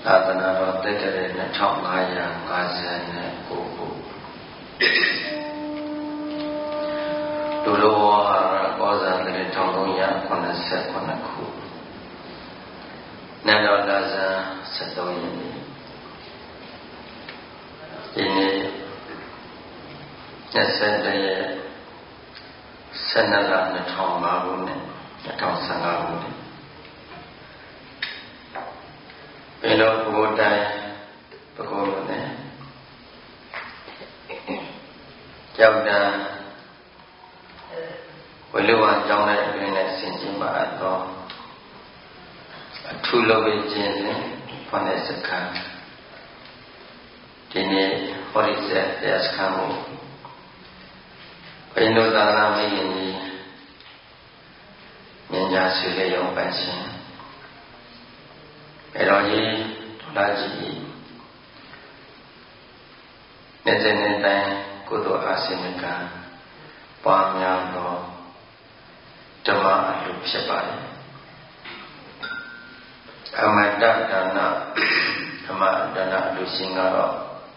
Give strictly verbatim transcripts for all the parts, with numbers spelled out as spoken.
သာသနာတော်တက္ကရာနှစ်ထောင်ငါးရာငါးဆယ်ကိုခုဒုလောဝဟာရကောဇာတရထောင်သုံးရာခုနှစ်ဆယ်ခုနှစ်ခုနန္ဒလာဇန်ဆယ်သုံးရက်နေ့ဒီနေ့နှစ်ဆယ်တရက်ဆယ်နှစ်လနှစ်ထောင်ငါးခုနှစ်နှစ်ထောင်ဆယ်ငါးခုနှစ်ဘယ်လိုဘုဒ္ဓတိုင်းပကောလို့နဲ့ကြောက်တာဝိလုဝါကြောင်းတဲ့အတွင်းနဲ့ဆင်ခြင်ပါတော့အထူးလုပ်ပြီးခြင်းနဲ့ဖန်တဲ့စခန်းဒီနေ့ဟောဒီဆက်တဲ့စခန်းကိုဘယ်လိုသာသနာ့မင်းကြီးမြင်ကြဆွေးရုံပိုင်ရှင်အဲ့တော့ဒီဒေါလာကြီးနေ့စဉ်နေ့တိုင်းကုသိုလ်အာစိမကပွားများသောဓမ္မအလှဖြစ်ပါတယ်အမတ္တဒါနဓမ္မဒါနအလှရှင်ကတော့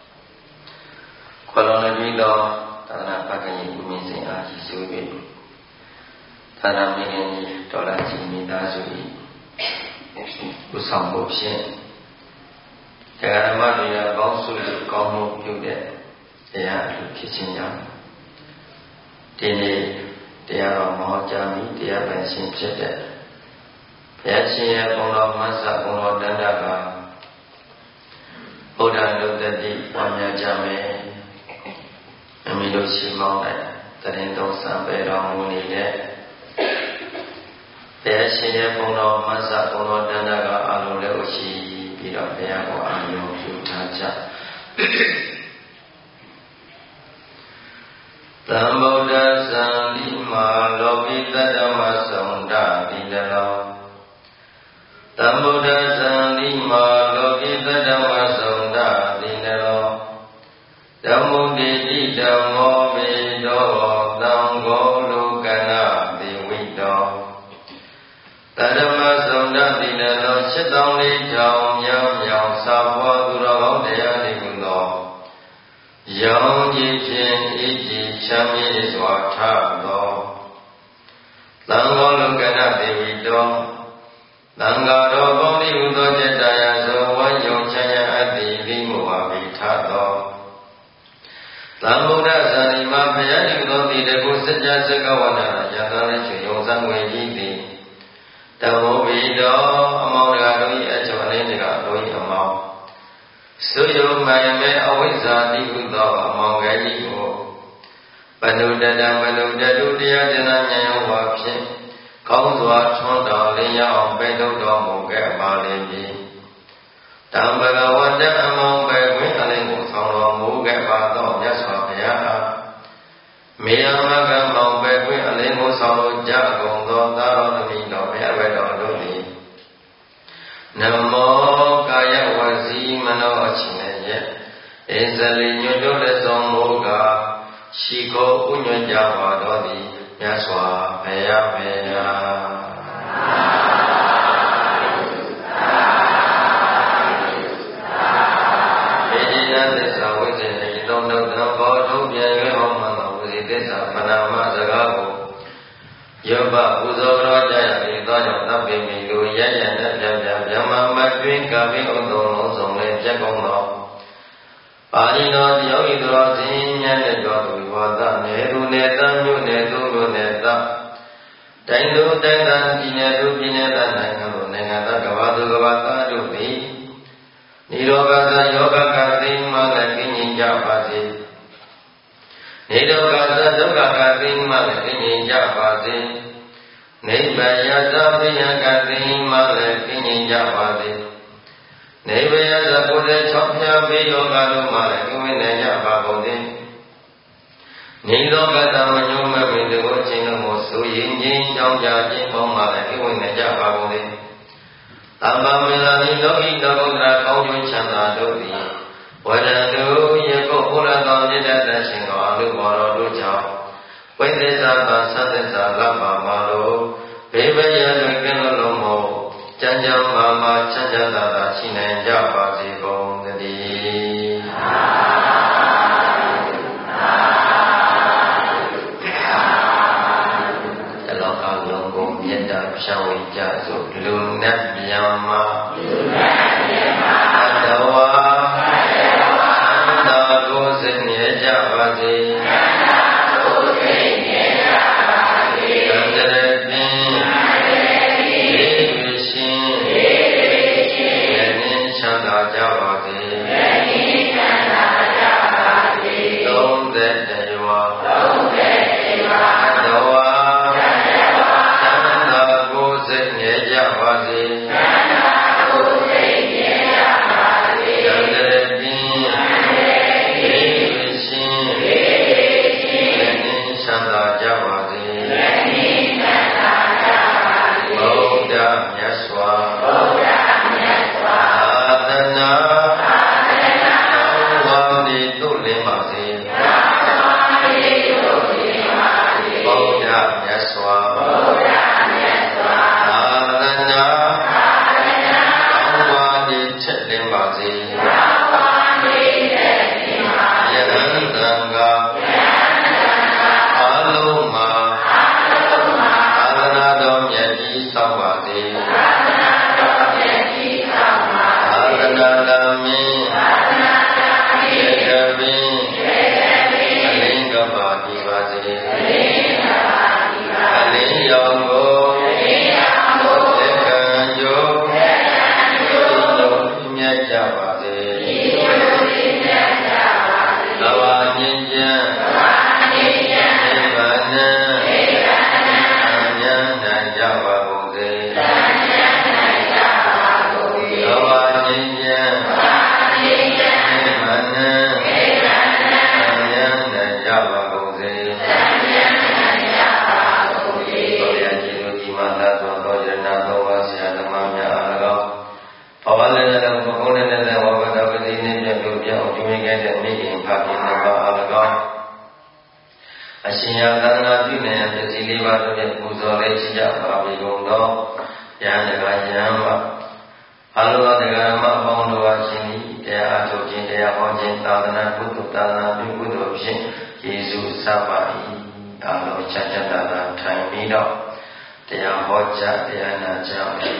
ခေါ်လုံးပြီးတော့သာသနာ့ပကရင်ဥမင်းစဉ်အားရှိဆိုပြီးသာသနာ့မင်းကြီးဒေါလာကြီးမိသားစု၏ဥဆောင်မှုဖြင့်တရားဓမ္မတွေပေါင်းစုလို့ကောင်းမှုပြုတဲ့တရားအလှဖြစ်ခြင်းကြောင့်ဒီနေ့တရားတော်မဟောကြားပြီးတရားပိုင်ရှင်ဖြစ်တဲ့ဘုရားရှင်ရဲ့ဘုံတော်မဆဘုံတော်တန်တကဘုရားလုတ္တိပွားများကြမယ်အမိတို့ရှိမောင်းတဲ့တရင်တော်စံပေတော်မူနေတဲ့ဘုရားရှင်ရဲ့ဘုံတော်မဆဘုံတော်တန်တကအလုံးလည်းရှိပြီးတော့ဘုရားကိုအာရုံပြုထားကြသံဗုဒ္ဓဇံဒီမာလောကိတတ္တမဆောင်တာဒီတလောသံဗုဒ္ဓဇံဒီမာလောကိတတ္တမဆောင်တာဒီတလောဓမ္မုတိတိဓမ္မောမေတောသံဃောလုကနာဒေဝိတောတတ္တမဆောင်တာဒီတလောရှစ်တောင်းလေးထောင်မြောင်မြောင်စာပွားသူတော်ကောင်းတရားတွေကုသောရောင်ကြည်ဖြင့်ဤကြည်ချမ်းမြေ့စွာထသောသံဃောလုကနာဒေဝိတောသံဃာတော်ပေါင်းဤဟူသောจิตတရားသောဝါယုံချမ်းရအပ်သည်လိမောဝါပိထသောသံဗုဒ္ဓဇာတိမှာဘုရားဤသောတိတကုစัจ जा စကဝနာယထာရချေယုံစံဝေကြီးသည်တမောဘိတောအမောတကာတို့၏အကျော်အလင်းတကာတို့၏အမောင်သုယုမိုင်မဲအဝိဇ္ဇာတိဟုသောအမောင်ကကြီးကိုဘနုတတံဘနုတတုတရားကျမ်းဉာဏ်ရောပါဖြင့်ကောင်းစွာထွန်းတော်လင်းရအောင်ပိထုတ်တော်မူခဲ့ပါလိမ့်မည်တံဘဂဝတအမောင်ပဲခွင့်အလင်းကိုဆောင်တော်မူခဲ့ပါသောမြတ်စွာဘုရားအားမေယမကမောင်ပဲခွင့်အလင်းကိုဆောင်လို့ကြကုန်သောသာတော်သမီးတော်ဘုရားဝဲတော်တို့သည်နမောကာယဝစီမနောအချင်းနဲ့ရဲ့ဧဇလိညွတ်တို့လက်ဆောင်မူကားရှိခိုးဥညွတ်ကြပါတော်သည်မြတ်စွာဘုရားဘုရားမေဒီနာသစ္စာဝိဇ္ဇေတိတောနုတံဘောထုပြန်၍ဟောမှသောဝိဇ္ဇေသစ္စာပဏာမစကားကိုယောဘပူဇော်တော်ကြရပြီးသောကြောင့်သဗ္ဗေမိလူရရနဲ့ပြပြဗြဟ္မာမတွင်ကာမိဥဒ္ဒောလုံးစုံလည်းပြတ်ကုန်သောပါဠိတော်ယောဂီတော်စင်မြတ်တဲ့တော်သူဝါဒနေသူနေတမြို့နေသူတို့နေတတိုင်းသူတိုင်းသာပြည်နယ်သူပြည်နယ်သားနိုင်ငံတို့နိုင်ငံသားကဘာသူကဘာသားတို့သည်နိရောဂသယောဂကသိမှလည်းကင်းကျင်ကြပါစေနိရောဂသဒုက္ခကသိမှလည်းကင်းကျင်ကြပါစေနိဗ္ဗာန်ယသဘိယကသိမှလည်းကင်းကျင်ကြပါစေနေဝယသဘုရား၆ဖြာဘေးယောဂတို့မှလည်းကင်းဝေးနိုင်ကြပါကုန်သည်နိလောကတမညုံမဲ့ပင်တကိုချင်းတို့ကိုဆိုရင်ချင်းကြောင်းကြခြင်းပေါင်းမှလည်းကင်းဝေးနိုင်ကြပါကုန်သည်သမ္မာမေလာနိလောကီလောကုတ္တရာကောင်းကျိုးချမ်းသာတို့သည်ဝရတုယေကုဘုရားတော်မြတ်တဲ့ရှင်တော်အလိုဘော်တော်တို့ကြောင့်ဝိသစ္စာပါသသစ္စာလပ်ပါမလို့ဘေးဘယတွင်ကင်းလို့လို့မို့ကြမ်းချမ်းမာမာချမ်းချမ်းသာသာရှိနိုင်ကြပါစေကုန်သတည်းတလောကလုံးကိုမေတ္တာဖြန့်ဝေကြစို့လူနဲ့မြတ်မာလူနဲ့မြတ်မာတဝါသာကိုယ်စိတ်မြဲကြပါစေကိုယ်စိတ်မြဲကြပါစေသံဃာပင်ချမ်းသာကြပါစေ။ယနေ့ချမ်းသာကြပါစေ။သုံးသက်တရွာသုံးသက်တရွာတဝါတဝါချမ်းသာကိုယ်စိတ်မြဲကြပါစေ။ချမ်းသာကိုယ်စိတ်မြဲကြပါစေ။သံဃာပင်သံဃာပင်ဒီရှင်ဒီရှင်ယနေ့ချမ်းသာကြပါစေ။ယနေ့ချမ်းသာကြပါစေ။ဗုဒ္ဓမြတ်စွာဘုရားမြတ်စွာသနာသာသနာဝါဒီတို့လင်းပါစေသာဝါဒီတို့လင်းပါစေဗုဒ္ဓမြတ်စွာဗုဒ္ဓမြတ်စွာသာသနာသာသနာဝါဒီချက်လင်းပါစေသာဝါဒီချက်လင်းပါစေယဟန်သံဃာယဟန်သံဃာအလုံးမှာအလုံးမှာသာသနာတော်မြတ်ကြီးဆောင်ပါစေသာသနာတော်မြတ်ကြီးဆောင်ပါသာသနာတော်မင်းသာသနာတော်မင်းယေကပင်ယေကပင်အလင်းကပါဒီပါစေအလင်းကပါဒီပါအလင်းရောင်ကိုအလင်းရောင်ကိုလက်ကံကျိုးလက်ကံကျိုးတို့မြတ်ကြပါစေဒီလိုမြတ်ကြပါစေသဘာညဉ့်ချမ်းသဘာညဉ့်ချမ်းနိဗ္ဗာန်နိဗ္ဗာန်ဉာဏ်နိုင်ကြပါကုန်စေဉာဏ်နိုင်ကြပါကုန်စေသဘာညဉ့်ချမ်းသဘာညဉ့်ချမ်းနိဗ္ဗာန်နိဗ္ဗာန်ဉာဏ်နိုင်ကြပါကုန်စေဉာဏ်နိုင်ကြပါကုန်စေဘုရားရှင်တို့ဒီမှာသာသောတော်ရဏတော်ဝါဆရာသမားများအား၎င်းဘဝလည်းလည်းဘုန်းနဲ့လည်းဝါဝတ္တပတိနဲ့ပြပြုပြောင်းဒီမိခဲ့တဲ့မိခင်ဖခင်နှစ်ပါးအား၎င်းအရှင်ယသန္တာပြုနေပစ္စည်းလေးပါးတို့ဖြင့်ပူဇော်လေးရှိကြပါပြီကုန်သောယဟန်တကာယဟန်မှာအလိုတော်တရားမအပေါင်းတို့အားရှင်ဤတရားအထုတ်ခြင်းတရားဟောခြင်းသာသနာကုသိုလ်သာသနာပြုကုသိုလ်ဖြင့်ယေရှုစပါ၏အလိုချမ်းသာသာထိုင်ပြီးတော့တရားဟောကြားတရားနာကြ၏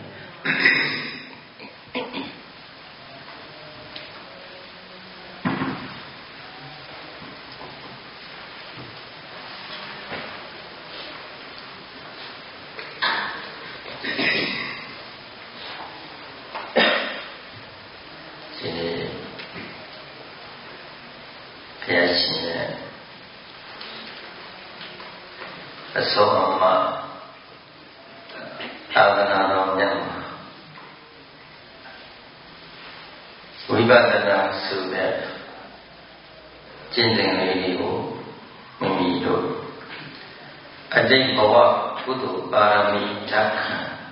အဆုံးအမသာသနာတော်မြတ်မှာဝိပဿနာဆိုတဲ့ကျင့်စဉ်လေးတွေကိုမိမိတို့အတိတ်ဘဝကုသိုလ်ပါရမီဓာတ်ခံ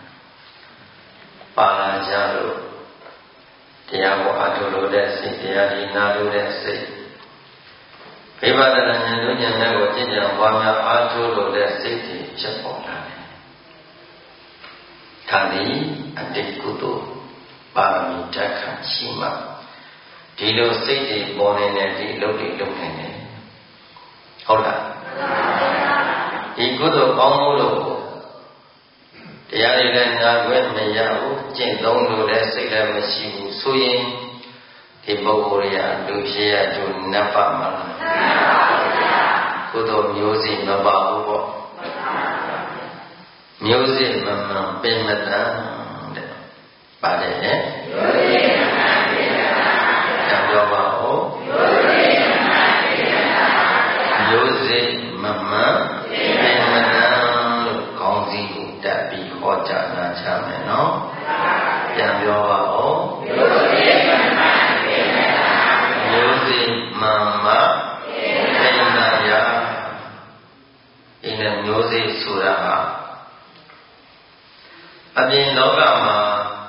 ပါလာကြလို့တရားကိုအထုလို့တဲ့စိတ်တရားဒီနာလို့တဲ့စိတ်ဝိပဿနာဉာဏ်တို့ဉာဏ်နဲ့ကိုကျင့်ကြံပွားများအားထုတ်လို့တဲ့စိတ်တွေဖြစ်ပေါ်လာတယ်။ဒါသည်အတိတ်ကုသိုလ်ပါရမီဓာတ်ခံရှိမှဒီလိုစိတ်တွေပေါ်နေတဲ့ဒီအလုပ်တွေလုပ်နေတယ်။ဟုတ်လား။ဒီကုသိုလ်ကောင်းမှုလို့တရားတွေလည်းနာခွင့်မရဘူးကျင့်သုံးလို့လည်းစိတ်လည်းမရှိဘူးဆိုရင်ဒီပုဂ္ဂိုလ်ရလူဖြစ်ရသူနတ်ပါမလားကုသိုလ်မျိုးစိမပါဘူးပေါ့မျိုးစိမမှန်ပင်မတန်တဲ့ပါတယ်မျိုးစိမမှန်ပင်မတန်ပြောပါဦးမျိုးစိမမှန်ပင်မတန်လို့ခေါင်းစည်းကိုတက်ပြီးဟောကြားနာချမယ်နော်ပြန်ပြောပါဦးမျိုးစိမမှန်မျိုးစိမမပင်နာယဒီနဲ့မျိုးစိဆိုတာဟာအပြင်လောကမှာ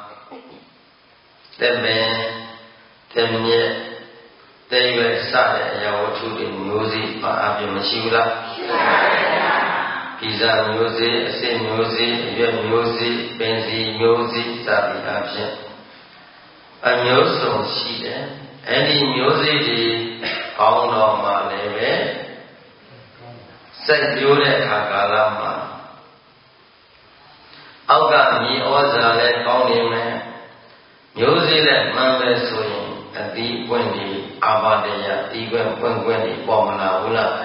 တပင်တမြက်တေရွယ်စတဲ့အရာဝတ္ထုတွေမျိုးစိပါအပြင်မရှိဘူးလားရှိပါပါဗျာပိဇာမျိုးစေ့အစစ်မျိုးစေ့အရွက်မျိုးစေ့ပင်စီမျိုးစေ့စသည်အဖြစ်အမျိုးစုံရှိတယ်အဲ့ဒီမျိုးစေ့တွေကောင်းတော့မှလည်းပဲစိုက်ပျိုးတဲ့အခါကာလမှာအောက်ကမြေဩဇာလည်းကောင်းနေမယ်မျိုးစေ့လည်းမှန်ပဲဆိုရင်အသီးပွင့်ဒီအာဘဒယတီးပွင့်ပွင့်ပွင့်ဒီပေါ်မလာဘူးလား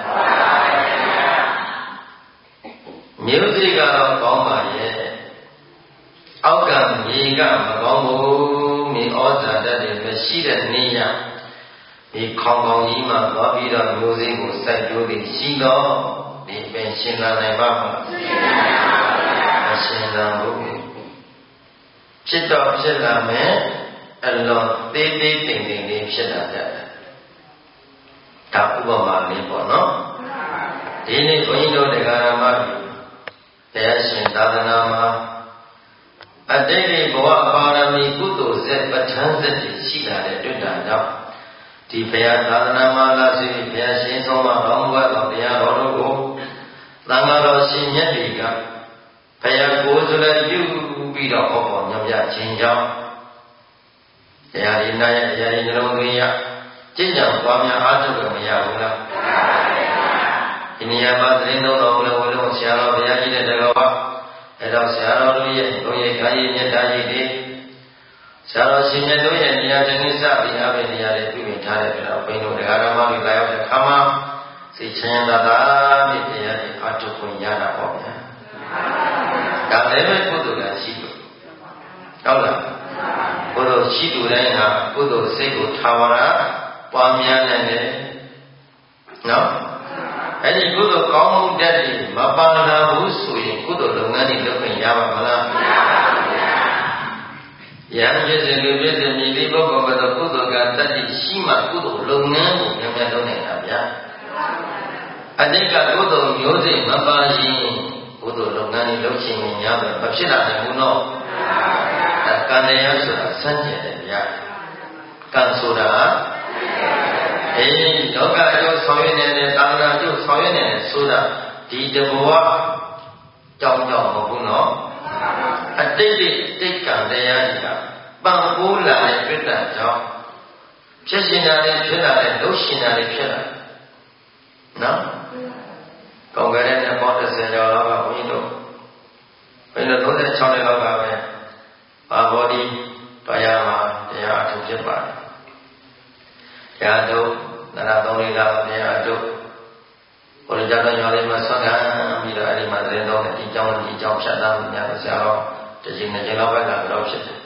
မျိုးစေ့ကတော့ကောင်းပါရဲ့အောက်ကမြေကမကောင်းဘူးမြေဩဇာတတ်တယ်မရှိတဲ့နေရဒီခေါင်ခေါင်ကြီးမှာသွားပြီးတော့မျိုးစေ့ကိုစိုက်ပျိုးပြီးရှိတော့ဒီပင်ရှင်းလာနိုင်ပါမလားမရှင်းလာဘူးဖြစ်တော့ဖြစ်လာမယ်အလွန်သေးသေးတိမ်တိမ်လေးဖြစ်လာကြတယ်ဒါဥပမာလေးပေါ့နော်ဒီနေ့ဘုန်းကြီးတို့တရားဓမ္မတွေတရားရှင်သာသနာမှာအတိတ်ဘဝပါရမီကုသိုလ်ဆက်ပဋ္ဌာန်းဆက်ရှိလာတဲ့တွေ့တာကြောင့်ဒီဘုရားသာသနာမှာလာစီဘုရားရှင်ဆုံးမတော်မူသောတရားတော်တို့ကိုသံဃာတော်ရှင်မြတ်တွေကဘုရားကိုယ်စွဲပြုပြီးတော့ဟောပေါ်ညွှန်ပြခြင်းကြောင့်တရားရည်နာရဲ့တရားရည်နှလုံးသွင်းရကျင့်ကြံပွားများအားထုတ်လို့မရဘူးလားဒီနေရာမှာသတင်းတော်တော်လည်းဝလို့ဆရာတော်ဘုရားကြီးတဲ့တကောအဲ့တော့ဆရာတော်တို့ရဲ့ဘုရားခိုင်းရမြတ်တာကြီးတွေဆရာတော်ရှင်မြတ်တို့ရဲ့နေရာတစ်ခုစပြီးအဘိဓိယာတွေပြုမြင်ထားတဲ့ပြီးတော့ဘိန်းတို့တရားဓမ္မတွေလာရောက်တဲ့ခါမှာစိတ်ချမ်းသာတာမြင့်တရားတွေအားထုတ်ခွင့်ရတာပေါ့ဗျာဒါလည်းပဲကုသိုလ်ကရှိလို့ဟုတ်လားကုသိုလ်ရှိသူတိုင်းဟာကုသိုလ်စိတ်ကိုထာဝရပွားများနိုင်တယ်နော်အဲ့ဒီကုသိုလ်ကောင်းမှုတတ်ပြီးမပါလာဘူးဆိုရင်ကုသိုလ်လုပ်ငန်းတွေလုပ်ခွင့်ရပါမလားမရပါဘူးဗျာယံဖြစ်စေလူဖြစ်စေမြည်လေးပုဂ္ဂိုလ်ကတော့ကုသိုလ်ကတတ်ပြီးရှိမှကုသိုလ်လုပ်ငန်းကိုများများလုပ်နိုင်တာဗျာအတိတ်ကကုသိုလ်မျိုးစိမပါရင်ကုသိုလ်လုပ်ငန်းတွေလုပ်ချင်ရင်များပဲမဖြစ်လာနိုင်ဘူးနော်အဲကံတရားဆိုတာစမ်းကြယ်တယ်ဗျာကံဆိုတာအေးလောကအကျိုးဆောင်ရွက်နေတဲ့သာသနာအကျိုးဆောင်ရွက်နေတဲ့ဆိုတာဒီတဘဝကြောင်းကြောင်းမဟုတ်ဘူးနော်အတိတ်တိတ်ကံတရားကြီးကပံ့ပိုးလာတဲ့ပြည့်တတ်ကြောင်းဖြစ်ရှင်တာလည်းဖြစ်လာတဲ့လှုပ်ရှင်တာလည်းဖြစ်လာနော်ကောင်းကြတဲ့နှစ်ပေါင်းတစ်ဆယ်ကျော်လောက်ကဘုန်းကြီးတို့ဘုန်းကြီးတို့သုံးဆယ်ခြောက်နှစ်လောက်ကပဲဘာဘောဒီတရားမှာတရားအထုဖြစ်ပါတယ်တရားတို့နာရသုံးလေးလောက်တရားတို့ဘုရားကျောင်းတော်လေးမှာဆွမ်းခံပြီးတော့အဲ့ဒီမှာသတင်းတော်နဲ့ဒီကျောင်းဒီကျောင်းဖြတ်သားမှုများဆရာတော်တခြင်းနဲ့ခြင်းလောက်ပဲကတော့ဖြစ်တယ်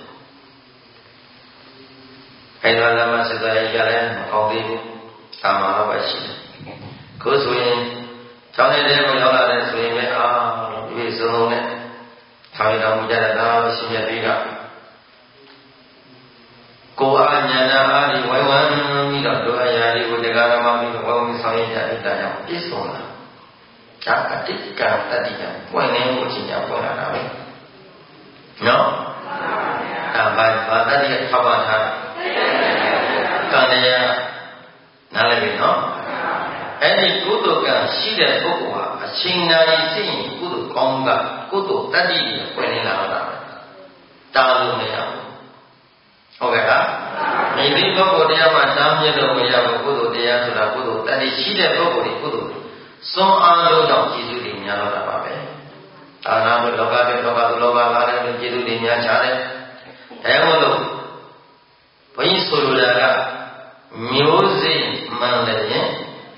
အဲ့ဒီမှာမှစတဲ့ရလည်းမကောင်းသေးဘူးအာမတော့ပဲရှိတယ်ခုဆိုရင်ကျောင်းထဲကိုရောက်လာတဲ့ဆိုရင်လည်းအာလို့ပြေဆုံးလုံးနဲ့ထောင်ရတော်မူကြတဲ့သာရှင်မြတ်တွေကကိုယ်အာညာနာအားဒီဝိုင်းဝန်းပြီးတော့ဒုအရာတွေကိုတရားဓမ္မပြီးတော့ဝိုင်းဝန်းဆောင်ရတဲ့အဲ့ဒါကြောင့်ပြည့်စုံလာဒါအတိတ်ကတတ္တိကပွင့်နေမှုအချင်းချင်းပွင့်လာတာပဲနော်ဒါဘာဘာတတ္တိကထောက်ပါထားကံတရားနားလည်ပြီနော်အဲ့ဒီကုသိုလ်ကရှိတဲ့ပုဂ္ဂိုလ်ဟာအချိန်နာရီသိရင်ကုသိုလ်ကောင်းကကုသိုလ်တတ္တိကိုပွင့်နေလာတာပဲတားလို့မရဘူးဟုတ်ကဲ့လားဒီဒီပုဂ္ဂိုလ်တရားမှာတားမြစ်လို့မရဘူးကုသိုလ်တရားဆိုတာကုသိုလ်တတ္တိရှိတဲ့ပုဂ္ဂိုလ်တွေကုသိုလ်စွန့်အားလို့ကြောင့်ကျေးဇူးတွေများတော့တာပါပဲဒါနာလို့လောကတွေလောကသူလောကလာတဲ့ကျေးဇူးတွေများချတယ်အဲမို့လို့ဘုန်းကြီးဆိုလိုတာကမျိုးစိမှန်တယ်ရင်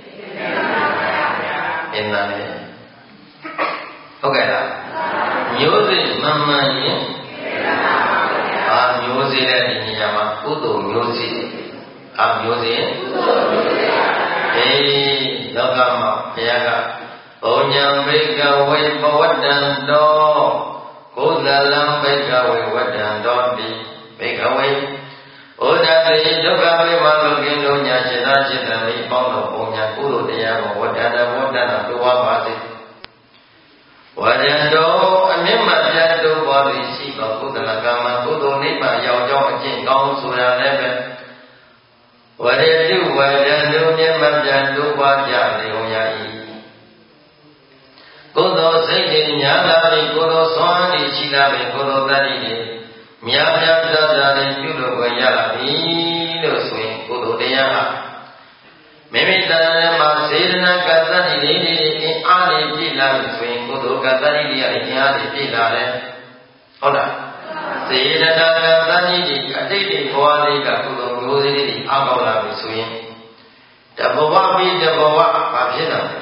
အင်းနာလေဟုတ်ကဲ့လားမျိုးစိမှန်မှန်ရင်အာမျိုးစိတဲ့ဒီနေရာမှာကုသိုလ်မျိုးစိအာမျိုးစိအေးလောကမှာဘုရားကဘုံညာဘိကဝေပဝတ္တံတောကုသလံဘိကဝေဝတ္တံတောတိဘိကဝေဩဒတိဒုက္ခဝိမာလုကိလုံးညာစေတစေတမိပေါင်းတော်ဘုံညာကုသိုလ်တရားကိုဝတ္တနာဝတ္တနာတို့ဝါပါစေဝတ္တံတောအမြင့်မှပြတ်တို့ပေါ်သည်ရှိသောကုသလကမ္မကုသိုလ်နိဗ္ဗာန်ရောက်ကြောင်းအကျင့်ကောင်းဆိုတာလည်းပဲဝရတုဝရတုမြတ်မပြတ်တို့ပွားကြလေုံရ၏ကုသိုလ်စညာလာပြီကိုယ်တော်စွမ်းရည်ရှိလာပြီကိုယ်တော်တတ်ရည်မြတ်မြတ်သာသာနဲ့ပြုလို့ကိုရလာပြီလို့ဆိုရင်ကိုယ်တော်တရားဟာမိမိတဏ္ဍာမှာစေတနာကတ္တတိလေးတွေအားတွေပြည့်လာပြီဆိုရင်ကိုယ်တော်ကတ္တတိတွေအရင်အားတွေပြည့်လာတယ်ဟုတ်လားစေတနာကတ္တတိတွေအတိတ်တွေဘဝလေးကကိုယ်တော်မျိုးစေ့တွေအားကောင်းလာပြီဆိုရင်တဘဝပြီးတဘဝဘာဖြစ်လာလဲ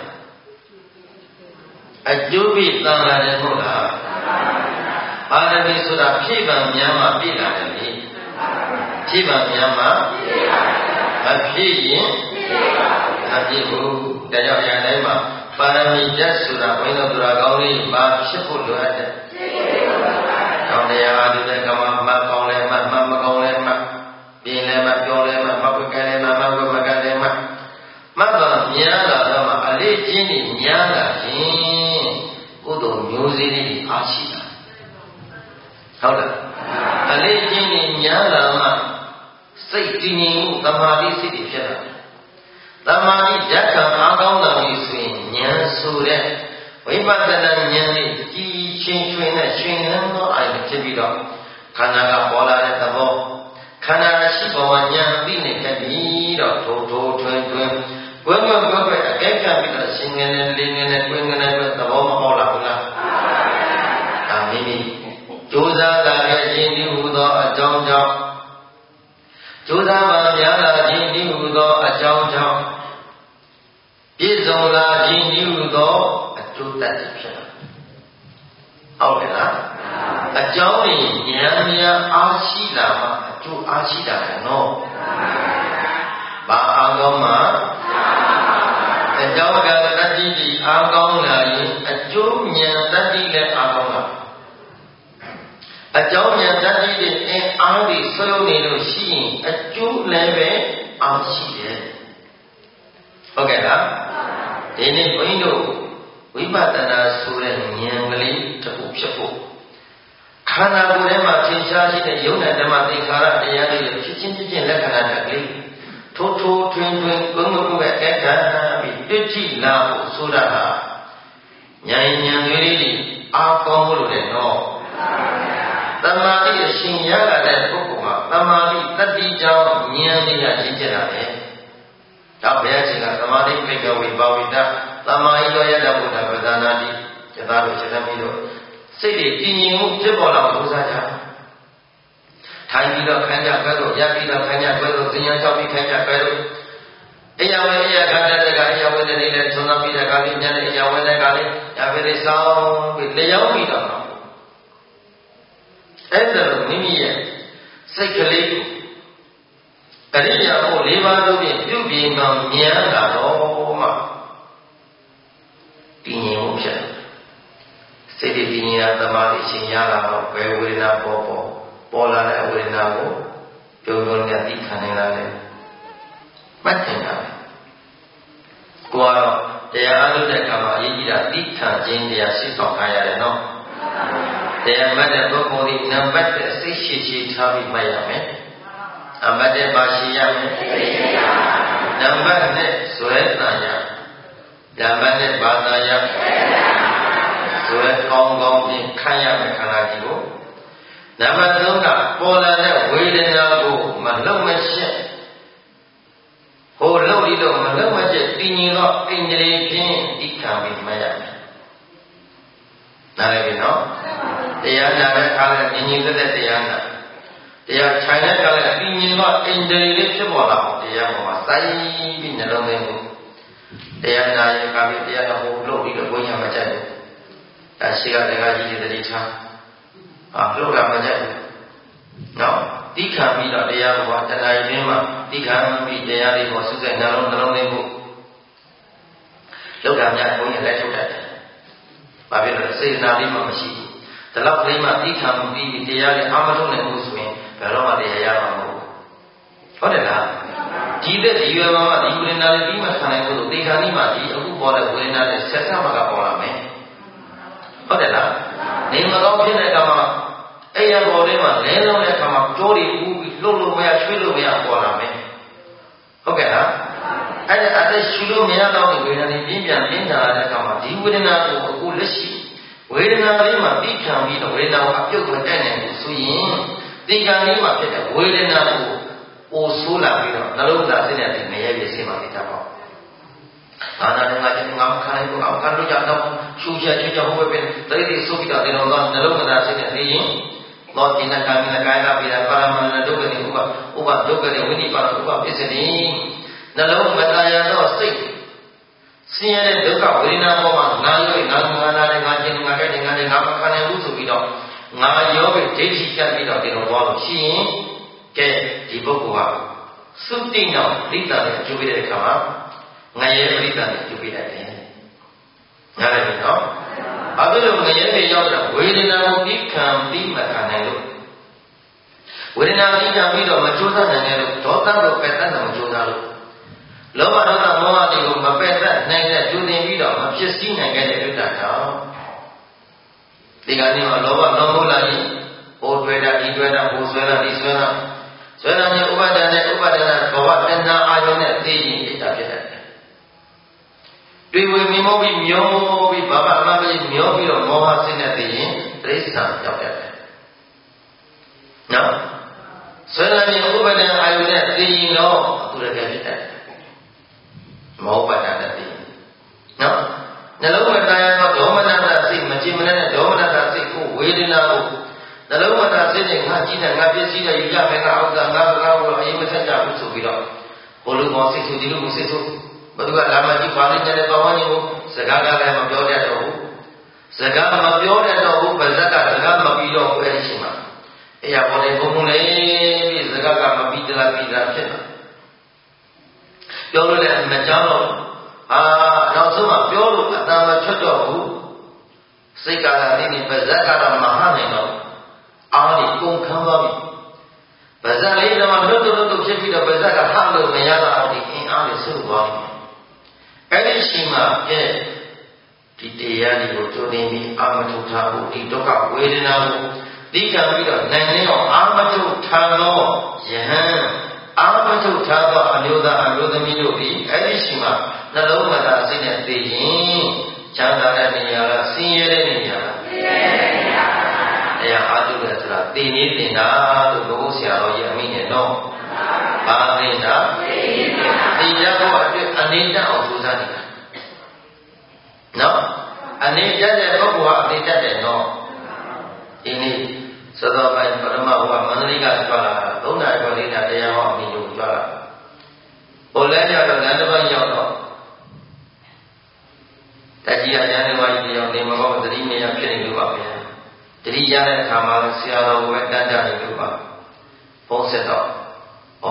အကျိုးပြီးတန်လာတယ်ဟုတ်လားပါရမီဆိုတာဖြည့်ပံများမှပြည့်လာတယ်လေဖြည့်ပံများမှမဖြည့်ရင်မပြည့်ဘူးဒါကြောင့်အရာတိုင်းမှာပါရမီတက်ဆိုတာဘုန်းတော်သူတော်ကောင်းလေးပါဖြစ်ဖို့လိုအပ်တယ်။ကောင်းတရားအားဖြင့်ကမ္မမကောင်းလဲမမမကောင်းလဲမပြင်းလဲမပြောလဲမမပွက်ကဲလဲမမပွက်မကဲလဲမမတ်တော်များလာတော့မှအလေးချင်းကြီးများလာရင်ကုသိုလ်မျိုးစေ့တွေအားရှိတာဟုတ်လားအလေးချင်းကြီးများလာမှစိတ်တည်ငြိမ်မှုသမာဓိစိတ်တွေဖြစ်လာတယ်သမာဓိဓာတ်ကံအားကောင်းလာပြီဆိုရင်ဉာဏ်ဆိုတဲ့ဝိပဿနာဉာဏ်လေးကြည်ချင်းချွင်နဲ့ရှင်လန်းသောအာရုံဖြစ်ပြီးတော့ခန္ဓာကပေါ်လာတဲ့သဘောခန္ဓာရှိပေါ်မှာဉာဏ်သိနေတတ်ပြီးတော့ထိုးထိုးထွင်းထွင်းဝဲဝဲဝဲဝဲအကဲကပ်ပြီးတော့ရှင်ငယ်နဲ့လင်းငယ်နဲ့တွင်းငယ်နဲ့သဘောမပေါ်လာဘူးလားအာမိမိကြိုးစားတာရဲ့ခြင်းဒီဟူသောအကြောင်းကြောင့်ကြိုးစားမှများလာခြင်းဒီဟူသောအကြောင်းကြောင့်ပြည့်စုံလာခြင်းဒီဟူသောအကျိုးတတ်ဖြစ်လာဟုတ်တယ်လားအကြောင်းရင်းဉာဏ်များအားရှိလာမှအကျိုးအားရှိတာလေနော်ဘာအားကောင်းမှအကြောင်းကတတ္တိတိအားကောင်းလာရင်အကျိုးဉာဏ်တတ္တိလည်းအားကောင်းလာအကြောင်းဉာဏ်တတ္တိတွေအင်းအားတွေဆွေးနေလို့ရှိရင်အကျိုးလည်းပဲအားရှိတယ်ဟုတ်ကဲ့လားဒီနေ့ဘုန်းကြီးတို့ဝိပဿနာဆိုတဲ့ဉာဏ်ကလေးတစ်ခုဖြစ်ဖို့ခန္ဓာကိုယ်ထဲမှာသင်္ချာရှိတဲ့ယုံနဲ့ဓမ္မသင်္ခါရတရားတွေဖြစ်ချင်းဖြစ်ချင်းလက္ခဏာတက်ကလေးထိုးထိုးထွင်းထွင်းဘုံဘုံရဲ့အက္ခဏပြီးတွေ့ကြည့်လာဖို့ဆိုတာဟာဉာဏ်ဉာဏ်တွေလေးအားကောင်းလို့လည်းတော့သမာဓိအရှင်ရလာတဲ့ပုဂ္ဂိုလ်မှာသမာဓိတတိကြောင့်ဉာဏ်လေးရရှိကြတာပဲဒါဘုရားရှင်ကသမာဓိပိကဝေဘာဝိတသမာဟိတောယတဗုဒ္ဓပဒနာတိကျသားတို့ချက်သမီးတို့စိတ်တွေတည်ငြိမ်မှုဖြစ်ပေါ်လာဖို့စားကြထိုင်ပြီးတော့ခန်းကြပဲလို့ရပ်ပြီးတော့ခန်းကြပဲလို့သင်ညာလျှောက်ပြီးခန်းကြပဲလို့အရာဝဲအရာခန္ဓာတကအရာဝဲတဲ့နေနဲ့သုံးသပ်ပြီးတဲ့ကာလိညာနဲ့အရာဝဲတဲ့ကာလိရာပဲလေးစောင်းပြီးလျောင်းပြီးတော့အဲ့ဒါလို့မိမိရဲ့စိတ်ကလေးကိုအရိယာဘုလေးပါးတို့ဖြင့်ပြုပြင်မှမြန်လာတော့မှတည်ငြိမ်မှုဖြစ်စိတ်တည်ငြိမ်ရာသမာဓိရှင်ရလာတော့ဘယ်ဝေဒနာပေါ်ပေါ်ပေါ်လာတဲ့ဝေဒနာကိုပြုံးပြုံးနဲ့သိခံနိုင်လာတယ်မှတ်တင်တာကိုကတော့တရားအားထုတ်တဲ့အခါမှာအရေးကြီးတာသိခံခြင်းတရားရှင်းဆောင်ထားရတယ်နော်တရားမှတ်တဲ့ပုဂ္ဂိုလ်ဒီနံပါတ်တဲ့စိတ်ရှိရှိထားပြီးမှတ်ရမယ်အမတ်တဲ့ပါရှိရမယ်နံပါတ်နဲ့ဇွဲတန်ရနံပါတ်နဲ့ဘာသာရဇွဲကောင်းကောင်းဖြင့်ခံရမယ်ခန္ဓာကြီးကိုနံပါတ်သုံးကပေါ်လာတဲ့ဝေဒနာကိုမလုံမရှက်ဟိုလုံပြီးတော့မလုံမရှက်တည်ငြိမ်တော့အင်္ဂလိပ်ဖြင့်ဤခံပြီးမှတ်ရမယ်နားလည်ပြီနော်တရားနာတဲ့အခါလည်းငြိမ်ငြိမ်သက်သက်တရားနာတရားခြိုင်တဲ့အခါလည်းတည်ငြိမ်တော့အင်္ဂလိပ်လေးဖြစ်ပေါ်လာအောင်တရားပေါ်မှာစိုင်းပြီးနှလုံးသွင်းဖို့တရားနာရင်ကလည်းတရားတော်ဟိုလုံပြီးတော့ဘုရားမကြိုက်ဘူးဒါရှိကတရားကြီးတွေတတိထားအာလို့ကမကြိုက်ဘူးနော်တိခံပြီးတော့တရားဘောတဏှာရင်းမှာတိခံပြီးတရားလေးကိုစုစိုက်နှလုံးနှလုံးသွင်းဖို့လောက်တာများဘုန်းကြီးလည်းထုတ်တတ်တယ်။ဘာဖြစ်လို့လဲစေတနာလေးမှမရှိဘူး။ဒီလောက်ကလေးမှတိခံပြီးတရားလေးအာမထုတ်နိုင်မှုဆိုရင်ဘယ်တော့မှတရားရမှာမဟုတ်ဘူး။ဟုတ်တယ်လား။ဒီတဲ့ဒီရွယ်မှာဒီဝိညာဉ်လေးပြီးမှခံနိုင်ဖို့သေခါနိမှာဒီအခုပေါ်တဲ့ဝိညာဉ်လေးဆက်ဆက်မှကပေါ်လာမယ်။ဟုတ်တယ်လား။နေမကောင်းဖြစ်တဲ့အခါမှာအဲ့ရပေါ်လေးမှာလဲလုံးတဲ့အခါမှာကြိုးတွေပူပြီးလှုပ်လို့မရချွေးလို့မရပေါ်လာမယ်။ဟုတ်ကဲ့လား။အဲ့ဒါအသက်ရှူလို့မရတော့တဲ့ဝေဒနာတွေပြင်းပြန်ပြင်းထန်လာတဲ့အခါမှာဒီဝေဒနာကိုအခုလက်ရှိဝေဝေဒနာလေးမှာသိခံပြီးတော့ဝေဒနာကိုအပြုတ်မတက်နိုင်ဘူးဆိုရင်ဒီကံလေးမှာဖြစ်တဲ့ဝေဒနာကိုပိုဆိုးလာပြီးတော့နှလုံးသားစိတ်နဲ့ငရဲပြည့်စင်ပါလိမ့်တာပေါ့အာနာနဲ့ငါကျငါမခံနိုင်ဘူးအောင်ခံလို့ကြတော့ရှူချချချဟိုပဲပဲတတိတိဆိုးပြီးတော့ဒီတော့နှလုံးသားစိတ်နဲ့သိရင်သောတိနကံမိနကာယကပိရပါရမဏဒုက္ခတိဥပဥပဒုက္ခတိဝိနိပါဒဥပပစ္စတိနှလုံးမတရာသောစိတ်ဆင်းရဲတဲ့ဒုက္ခဝေဒနာပေါ်မှာငါရွေးငါငါနာနဲ့ငါကျင်ငါတဲ့ငါနဲ့ငါမခံနိုင်ဘူးဆိုပြီးတော့ငါရောပဲဒိဋ္ဌိကပ်ပြီးတော့ဒီလိုသွားလို့ရှိရင်ကဲဒီပုဂ္ဂိုလ်ဟာသုတိနောလိတ္တနဲ့ကျူပြီးတဲ့အခါမှာငရဲပရိသတ်နဲ့ကျူပြီးလိုက်တယ်။နားလည်ပြီနော်။ဘာဖြစ်လို့ငရဲတွေရောက်တာဝေဒနာကိုသိခံပြီးမခံနိုင်လို့ဝေဒနာသိခံပြီးတော့မကြိုးစားနိုင်တယ်လို့ဒေါသကိုပယ်တတ်တယ်မကြိုးစားလို့လောဘဒေါသမောဟတွေကိုမပယ်တတ်နိုင်တဲ့ကျူတင်ပြီးတော့မဖြစ်စည်းနိုင်ခဲ့တဲ့ဥဒ္ဒကြောင့်ဒီကနေ့မှာလောဘလောဘလာရင်ဟိုတွေ့တာဒီတွေ့တာဟိုဆွဲတာဒီဆွဲတာဆွဲတာနဲ့ဥပါဒဏ်နဲ့ဥပါဒဏ်ဘဝတဏှာအာယုန်နဲ့သိရင်ဣတ္တဖြစ်တယ်တွေ့ဝေမြင်မောပြီးမျောပြီးဘာမှအမှန်ပဲမျောပြီးတော့မောဟစိတ်နဲ့သိရင်တိရစ္ဆာန်ကြောက်တယ်နော်ဆွဲတာနဲ့ဥပါဒဏ်အာယုန်နဲ့သိရင်တော့သူရကဖြစ်တယ်မောဟပတ္တနဲ့သိရင်နော်နှလုံးမသားရတော့ဒေါမနတစိတ်မကြည်မနဲ့ဒေါမနတစိတ်ကိုဝေဒနာကိုနှလုံးမသားစိတ်နဲ့ငါကြည့်တယ်ငါပြည့်စည်တယ်ယူရမယ်ငါဥစ္စာငါငါဘုရားအေးမဆက်ကြဘူးဆိုပြီးတော့ဘုလူမောစိတ်ဆိုဒီလိုကိုစိတ်ဆိုဘသူကလာမကြည့်ပါလိမ့်မယ်တဲ့တော်ဝင်ကိုစကားကလည်းမပြောတတ်တော့ဘူးစကားမပြောတတ်တော့ဘူးပါဇက်ကစကားမပြီးတော့ဘူးအဲ့ဒီချိန်မှာအေးရပေါ်တယ်ဘုံဘုံလေးပြီးစကားကမပြီးတလားပြီးတာဖြစ်မှာပြောလို့လည်းမကြောက်တော့အာနောက်ဆုံးမှပြောလို့အတန်မထွက်တော့ဘူးစိတ်ကလည်းဒီပါဇက်ကလည်းမဟနိုင်တော့အားဒီကုန်ခန်းသွားပြီပါဇက်လေးတော့လွတ်လွတ်လွတ်ဖြစ်ပြီးတော့ပါဇက်ကဟလို့မရတော့ဒီအင်းအားတွေဆုပ်သွားပြီအဲ့ဒီရှိမှကဲဒီတရားတွေကိုကြိုတင်ပြီးအာမထုတ်ထားဖို့ဒီဒုက္ခဝေဒနာကိုသိခံပြီးတော့နိုင်နေတော့အာမထုတ်ထားသောယဟန်အာမထုတ်ထားသောအမျိုးသားအမျိုးသမီးတို့ဒီအဲ့ဒီရှိမှနှလုံးမသားစိတ်နဲ့သိရင်ချမ်းသာတဲ့နေရာလားဆင်းရဲတဲ့နေရာလားဆင်းရဲတဲ့နေရာပါတရားအားထုတ်တယ်ဆိုတာသိနေတင်တာလို့ဘုရားဆရာတော်ကြီးအမိနဲ့တော့ပါသိတာသိနေတာသိကြဖို့အတွက်အနေတတ်အောင်ကြိုးစားနေတာနော်အနေတတ်တဲ့ပုဂ္ဂိုလ်ဟာအနေတတ်တယ်နော်ဒီနေ့သောတော်ပိုင်းပရမဘုရားမန္တလေးကကြွလာတာသုံးနာရီလေးတာတရားဟောအမိတို့ကြွလာဘုလဲကြတော့လမ်းတစ်ပတ်ရောက်တော့တကြီးအကျဉ်းတော်ကြီးပြောနေမှာတော့သတိမရဖြစ်နေလို့ပါဗျာတတိရတဲ့အခါမှာဆရာတော်ကတန်းကြနေလို့ပါဘုန်းဆက်တော့ဩ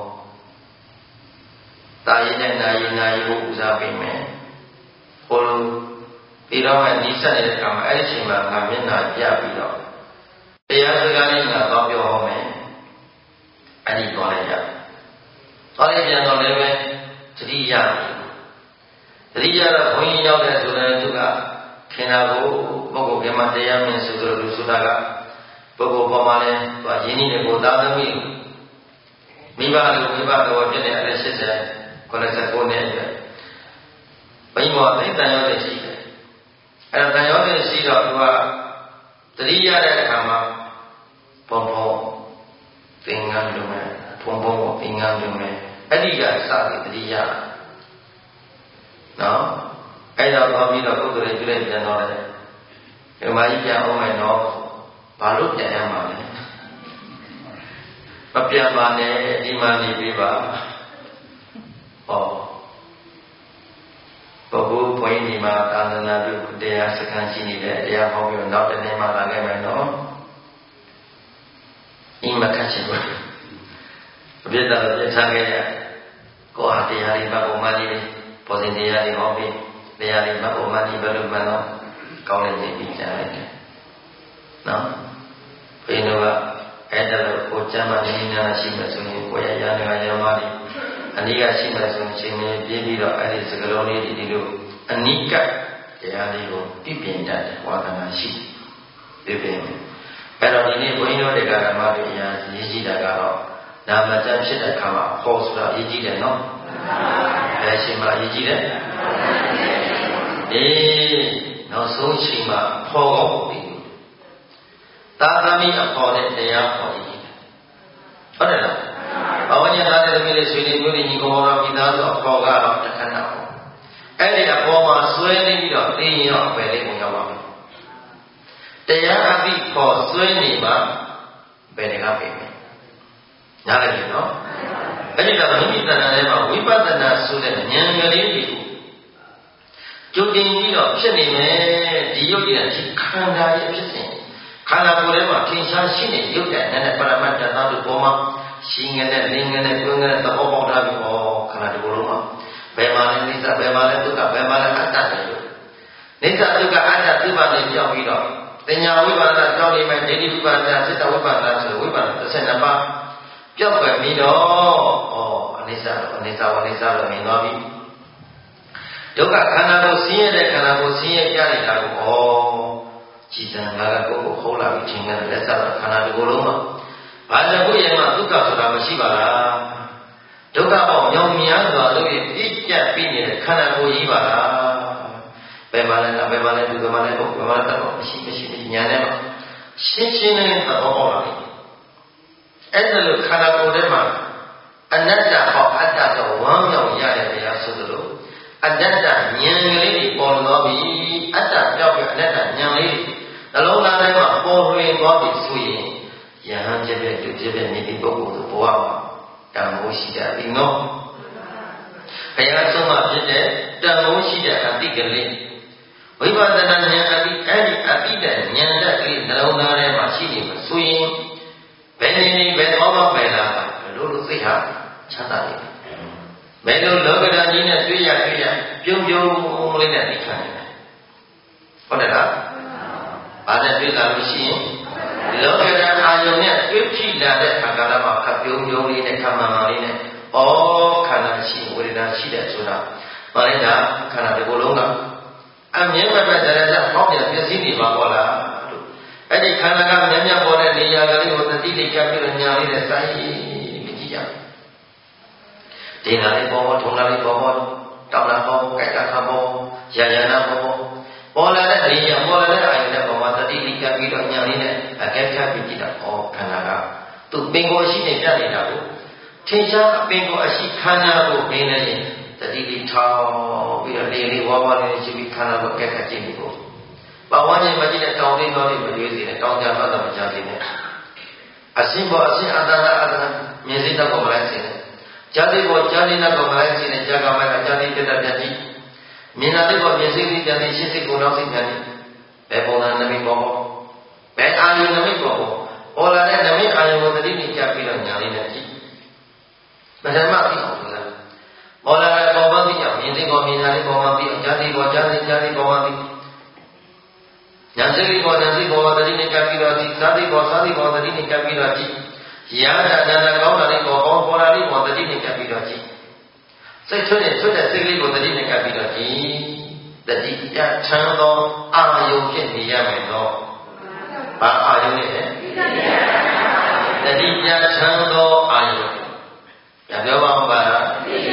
တာရင်နဲ့နာရင်နာရင်ကိုဦးစားပေးမယ်ဟိုလိုပြီးတော့မှဒီဆက်နေတဲ့အခါမှာအဲ့ဒီချိန်မှာငါမျက်နှာပြပြီးတော့တရားစကားလေးငါတော့ပြောဟောမယ်အဲ့ဒီတော့လည်းရတော့လည်းပြန်တော့လည်းပဲသတိရတယ်တတိယတော့ဘုန်းကြီးရောက်တဲ့ဆိုတဲ့သူကခင်တာကိုပုဂ္ဂိုလ်ကမှတရားမင်းဆိုကြလို့လူဆိုတာကပုဂ္ဂိုလ်ပေါ်မှာလဲသူကရင်းနှီးတဲ့ကိုသားသမီးမိဘလူမိဘတော်ဖြစ်တဲ့အရက်၈၀ ၉၉နှစ်အတွက်ဘိမောသိတန်ရောက်တဲ့ရှိတယ်အဲ့တော့တန်ရောက်တဲ့ရှိတော့သူကတတိယတဲ့အခါမှာဘုံဘုံသင်္ကန်းလုံးမဲ့ဘုံဘုံကိုသင်္ကန်းလုံးမဲ့အဲ့ဒီကစတဲ့တတိယနော်အဲ့တော့သွားပြီးတော့ပုဂ္ဂိုလ်တွေပြည့်ပြန်တော့တယ်ဒီမှာကြီးပြန်အောင်မယ်နော်ဘာလို့ပြန်ရမှာလဲမပြန်ပါနဲ့ဒီမှာနေပေးပါဟောပုဂ္ဂိုလ်ဘုန်းကြီးဒီမှာသာသနာပြုတရားစခန်းရှိနေတယ်တရားဟောပြီးတော့နောက်တစ်နေ့မှလာခဲ့မယ်နော်အိမ်မခတ်ချင်ဘူးအပြစ်တော်ပြထားခဲ့ရကိုဟာတရားတွေဘာကိုမှနေပေါ်စဉ်တရားတွေဟောပြီးတရားတွေဘာကိုမှနေဘယ်လိုမှတော့ကောင်းတဲ့နေပြီးကြားလိုက်တယ်နော်ဘယ်လိုကအဲ့ဒါလို့ကိုကျမ်းမာနေနေတာရှိမှဆိုရင်ကိုရရနေကရောမလေးအနိကရှိမှဆိုရင်ရှင်နေပြေးပြီးတော့အဲ့ဒီစကလုံးလေးဒီလိုအနိကတရားလေးကိုပြပြင်တတ်တယ်ဝါဒနာရှိပြပြင်အဲ့တော့ဒီနေ့ဘုန်းကြီးတို့တွေကဓမ္မတွေအရာရေးကြည့်တာကတော့နာမကျမ်းဖြစ်တဲ့အခါမှာဟောဆိုတာရေးကြည့်တယ်နော်ဘယ်ရှင်မှာရေးကြည့်တယ်အေးနောက်ဆုံးချိန်မှာဖော်ကောက်ပြီးသာသမီအဖော်နဲ့တရားဖော်ရည်ဟုတ်တယ်လားဘဝညသားတဲ့သမီးလေးဆွေလေးမျိုးတွေညီကောင်တော်မိသားစုအဖော်ကတော့တခဏပေါ့အဲ့ဒီအပေါ်မှာဆွဲနေပြီးတော့သိရင်တော့အပယ်လေးကိုရောက်ပါမယ်တရားအပြီးဖော်ဆွဲနေမှဘယ်တကားပဲနားလည်ပြီနော်အဲ့ဒီတော့မိမိတဏ္ဍာထဲမှာဝိပဿနာဆိုတဲ့ဉာဏ်ကလေးတွေကိုကြိုတင်ပြီးတော့ဖြစ်နေမယ်ဒီယုတ်တရားဒီခန္ဓာရဲ့ဖြစ်စဉ်ခန္ဓာကိုယ်ထဲမှာထင်ရှားရှိနေယုတ်တဲ့နဲ့ပရမတ္တသတို့ပေါ်မှာရှိငတဲ့လင်းငတဲ့တွင်းငတဲ့သဘောပေါက်တာပြီးဟောခန္ဓာဒီလိုလုံးမှာဘယ်မှာလဲနိစ္စဘယ်မှာလဲဒုက္ခဘယ်မှာလဲအတ္တတွေလို့နိစ္စဒုက္ခအတ္တသူ့ဘာနဲ့ကြောက်ပြီးတော့တင်ညာဝိပါဒကြောက်နေမယ်ဒိဋ္ဌိဝိပါဒစိတ္တဝိပါဒဆိုဝိပါဒတစ်ဆက်နှစ်ပါးပြောက်ွယ်ပြီးတော့ဩအနိစ္စအနိစ္စဝအနိစ္စလို့မြင်သွားပြီဒုက္ခခန္ဓာကိုဆင်းရဲတဲ့ခန္ဓာကိုဆင်းရဲပြနေတာကိုဩကြည်စံလာကကိုယ်ကိုဟုတ်လာပြီးချိန်နဲ့လက်စားခန္ဓာဒီကိုယ်လုံးမှာဘာကြောင့်ကိုယ်ရဲ့မှာဒုက္ခဆိုတာမရှိပါလားဒုက္ခပေါ့ညောင်များစွာလို့ပြည့်ကျက်ပြီးနေတဲ့ခန္ဓာကိုယ်ကြီးပါလားဘယ်မှာလဲဘယ်မှာလဲဒီဘယ်မှာလဲဘယ်မှာလဲတော့မရှိမရှိညာနဲ့မှာရှင်းရှင်းလေးသဘောပေါက်လာပြီအဲ့ဒါလို့ခန္ဓာကိုယ်ထဲမှာအနတ္တဟောအတ္တဆိုဝမ်းမြောက်ရတဲ့တရားဆိုသလိုအတ္တဉာဏ်ကလေးတွေပေါ်လာပြီအတ္တပြောက်ပြီးအနတ္တဉာဏ်လေးနှလုံးသားထဲမှာပေါ်လွင်သွားပြီဆိုရင်ယဟန်ဖြစ်တဲ့သူဖြစ်တဲ့မြစ်ပုဂ္ဂိုလ်ဆိုဘဝမှာတန်ဖိုးရှိကြပြီနော်ဘုရားဆုံးမဖြစ်တဲ့တန်ဖိုးရှိတဲ့အတိကလေးဝိပဿနာဉာဏ်အတိအဲ့ဒီအတိတဲ့ဉာဏ်တက်ကလေးနှလုံးသားထဲမှာရှိနေမှာဆိုရင်ဘယ်နည်းနည်းဘယ်တော့မှပဲလားလို့လို့သိဟာချမ်းသာနေတယ်ဘယ်လိုလောကဓာတ်ကြီးနဲ့တွေ့ရတွေ့ရပြုံးပြုံးလေးနဲ့သိခံနေတယ်ဟုတ်တယ်လားဘာနဲ့တွေ့လာလို့ရှိရင်လောကဓာတ်အာယုံနဲ့တွေ့ကြည့်လာတဲ့ခန္ဓာမှာခပ်ပြုံးပြုံးလေးနဲ့ခန္ဓာမှာလေးနဲ့ဩခန္ဓာရှိဝေဒနာရှိတဲ့ဆိုတာဘာလဲကခန္ဓာဒီကိုယ်လုံးကအမြဲမပြတ်တရကြဟောင်းပြပစ္စည်းတွေပါပေါ်လာလို့အဲ့ဒီခန္ဓာကမြဲမြဲပေါ်တဲ့နေရာကလေးကိုသတိလေးကပ်ပြီးတော့ညာလေးနဲ့စိုင်းပြီးကြည့်ကြဒီနာလေးပေါ်ပေါ်ထုံနာလေးပေါ်ပေါ်တောင်းတာပေါ်ကြိုက်တာခါပေါ်ရာရနာပေါ်ပေါ်လာတဲ့နေရာပေါ်လာတဲ့အာယုနဲ့ပေါ်မှာသတိလေးကပ်ပြီးတော့ညာလေးနဲ့အကဲခတ်ပြီးကြည့်တာဩခန္ဓာကသူပင်ကိုယ်ရှိနေပြနေတာကိုထင်ရှားအပင်ကိုအရှိခန္ဓာကိုမင်းနေရင်တတိတိထောင်ပြီးတော့လေးလေးဝါဝါလေးရှိပြီးခန္ဓာကိုကဲခတ်ကြည့်နေဖို့ဘာဝဉာဏ်မကြည့်တဲ့တောင်းတင်းတော်တွေမတွေးစေနဲ့တောင်းကြတော့တော့မကြစေနဲ့အရှင်းပေါ်အရှင်းအတ္တနာအတ္တနာမြင်စိတ်တော့မလိုက်စေနဲ့ဇာတိပေါ်ဇာတိနာတော့မလိုက်စေနဲ့ဇာကမကဇာတိတက်တက်ပြတ်ကြည့်မြင်တာတဲ့ပေါ်မြင်စိတ်ကြီးပြန်ပြီးရှင်းစိတ်ကိုနောက်စိတ်ပြန်ကြည့်ဘယ်ပုံစံနမိတ်ပေါ်ပေါ်ဘယ်အာယုနမိတ်ပေါ်ပေါ်ပေါ်လာတဲ့နမိတ်အာယုကိုတတိတိကြပြီးတော့ညာလေးနဲ့ကြည့်မဓမ္မသိအောင်လို့ပေါ်လာတဲ့ပေါ်မှာသိအောင်မြင်စိတ်ပေါ်မြင်တာလေးပေါ်မှာသိအောင်ဇာတိပေါ်ဇာတိဇာတိပေါ်မှာသိညာစိတ်ပေါ်ညာစိတ်ပေါ်မှာတတိတိကြပြီးတော့ကြည့်ဇာတိပေါ်ဇာတိပေါ်တတိတိကြပြီးတော့ကြည့်ရာဇာနာနာကောင်းတာလေးပေါ်ပေါ်ပေါ်လာလေးပေါ်တတိတိကြပြီးတော့ကြည့်စိတ်ဆွတဲ့ဆွတဲ့စိတ်လေးကိုတတိတိကြပြီးတော့ကြည့်တတိယချမ်းသောအာယုဖြစ်နေရမယ်တော့ဘာအာယုလဲတတိယချမ်းသောအာယုဒါပြောပါဦးပါလား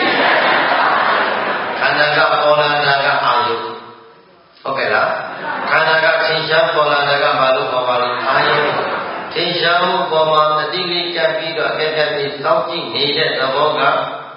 ခန္ဓာကပေါ်လာတာကအာယုဟုတ်ကဲ့လားခန္ဓာကသင်္ချာပေါ်လာတာကဘာလို့ခေါ်ပါလဲအာယုသင်္ချာမှုပေါ်မှာတတိလေးကပ်ပြီးတော့အကဲခတ်ပြီးတောက်ကြည့်နေတဲ့သဘောက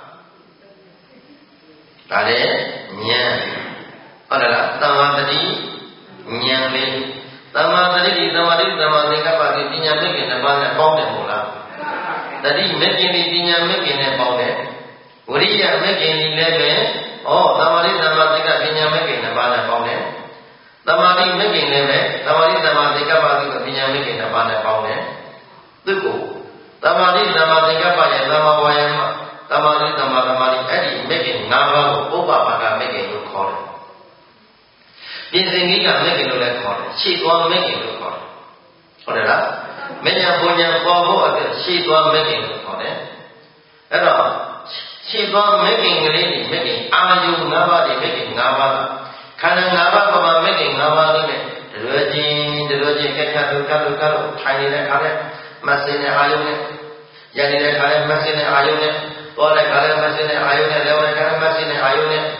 ဒါလည်းဉာဏ်ဟုတ်တယ်လားသမာဓိဉာဏ်လေးသမာဓိသမာဓိသမာသင်္ကပ္ပတိပညာမဲ့ခင်တစ်ပါးနဲ့ပေါင်းတယ်မို့လားတတိမဲ့ခင်ဒီပညာမဲ့ခင်နဲ့ပေါင်းတယ်ဝိရိယမဲ့ခင်ဒီလည်းပဲဩသမာဓိသမာသင်္ကပ္ပပညာမဲ့ခင်တစ်ပါးနဲ့ပေါင်းတယ်သမာဓိမဲ့ခင်လည်းပဲသမာဓိသမာသင်္ကပ္ပတိပညာမဲ့ခင်တစ်ပါးနဲ့ပေါင်းတယ်သူကိုသမာဓိသမာသင်္ကပ္ပရဲ့သမာဝါယမသမာဓိသမာသမာဓိအဲ့ဒီမဲ့ခင်၅ပါးကိုဥပ္ပပါကမဲ့ခင်လို့ခေါ်တယ်ပြင်စင်ကြီးကမဲ့ခင်လို့လည်းခေါ်တယ်ရှေ့သွားမဲ့ခင်လို့ခေါ်တယ်ဟုတ်တယ်လားမညာပူညာပေါ်ဖို့အတွက်ရှေ့သွားမဲ့ခင်လို့ခေါ်တယ်အဲ့တော့ရှေ့သွားမဲ့ခင်ကလေးတွေမဲ့ခင်အာယု၅ပါးတွေမဲ့ခင်၅ပါးခန္ဓာ၅ပါးပေါ်မှာမဲ့ခင်၅ပါးလေးနဲ့တရွယ်ချင်းတရွယ်ချင်းကက်ခတ်လို့ကတ်လို့ကတ်လို့ထိုင်နေတဲ့ခါနဲ့မဆင်းတဲ့အာယုနဲ့ရနေတဲ့ခါနဲ့မဆင်းတဲ့အာယုနဲ့ပေါ်တဲ့ခါနဲ့မဆင်းတဲ့အာယုနဲ့လည်းတဲ့ခါနဲ့မဆင်းတဲ့အာယုနဲ့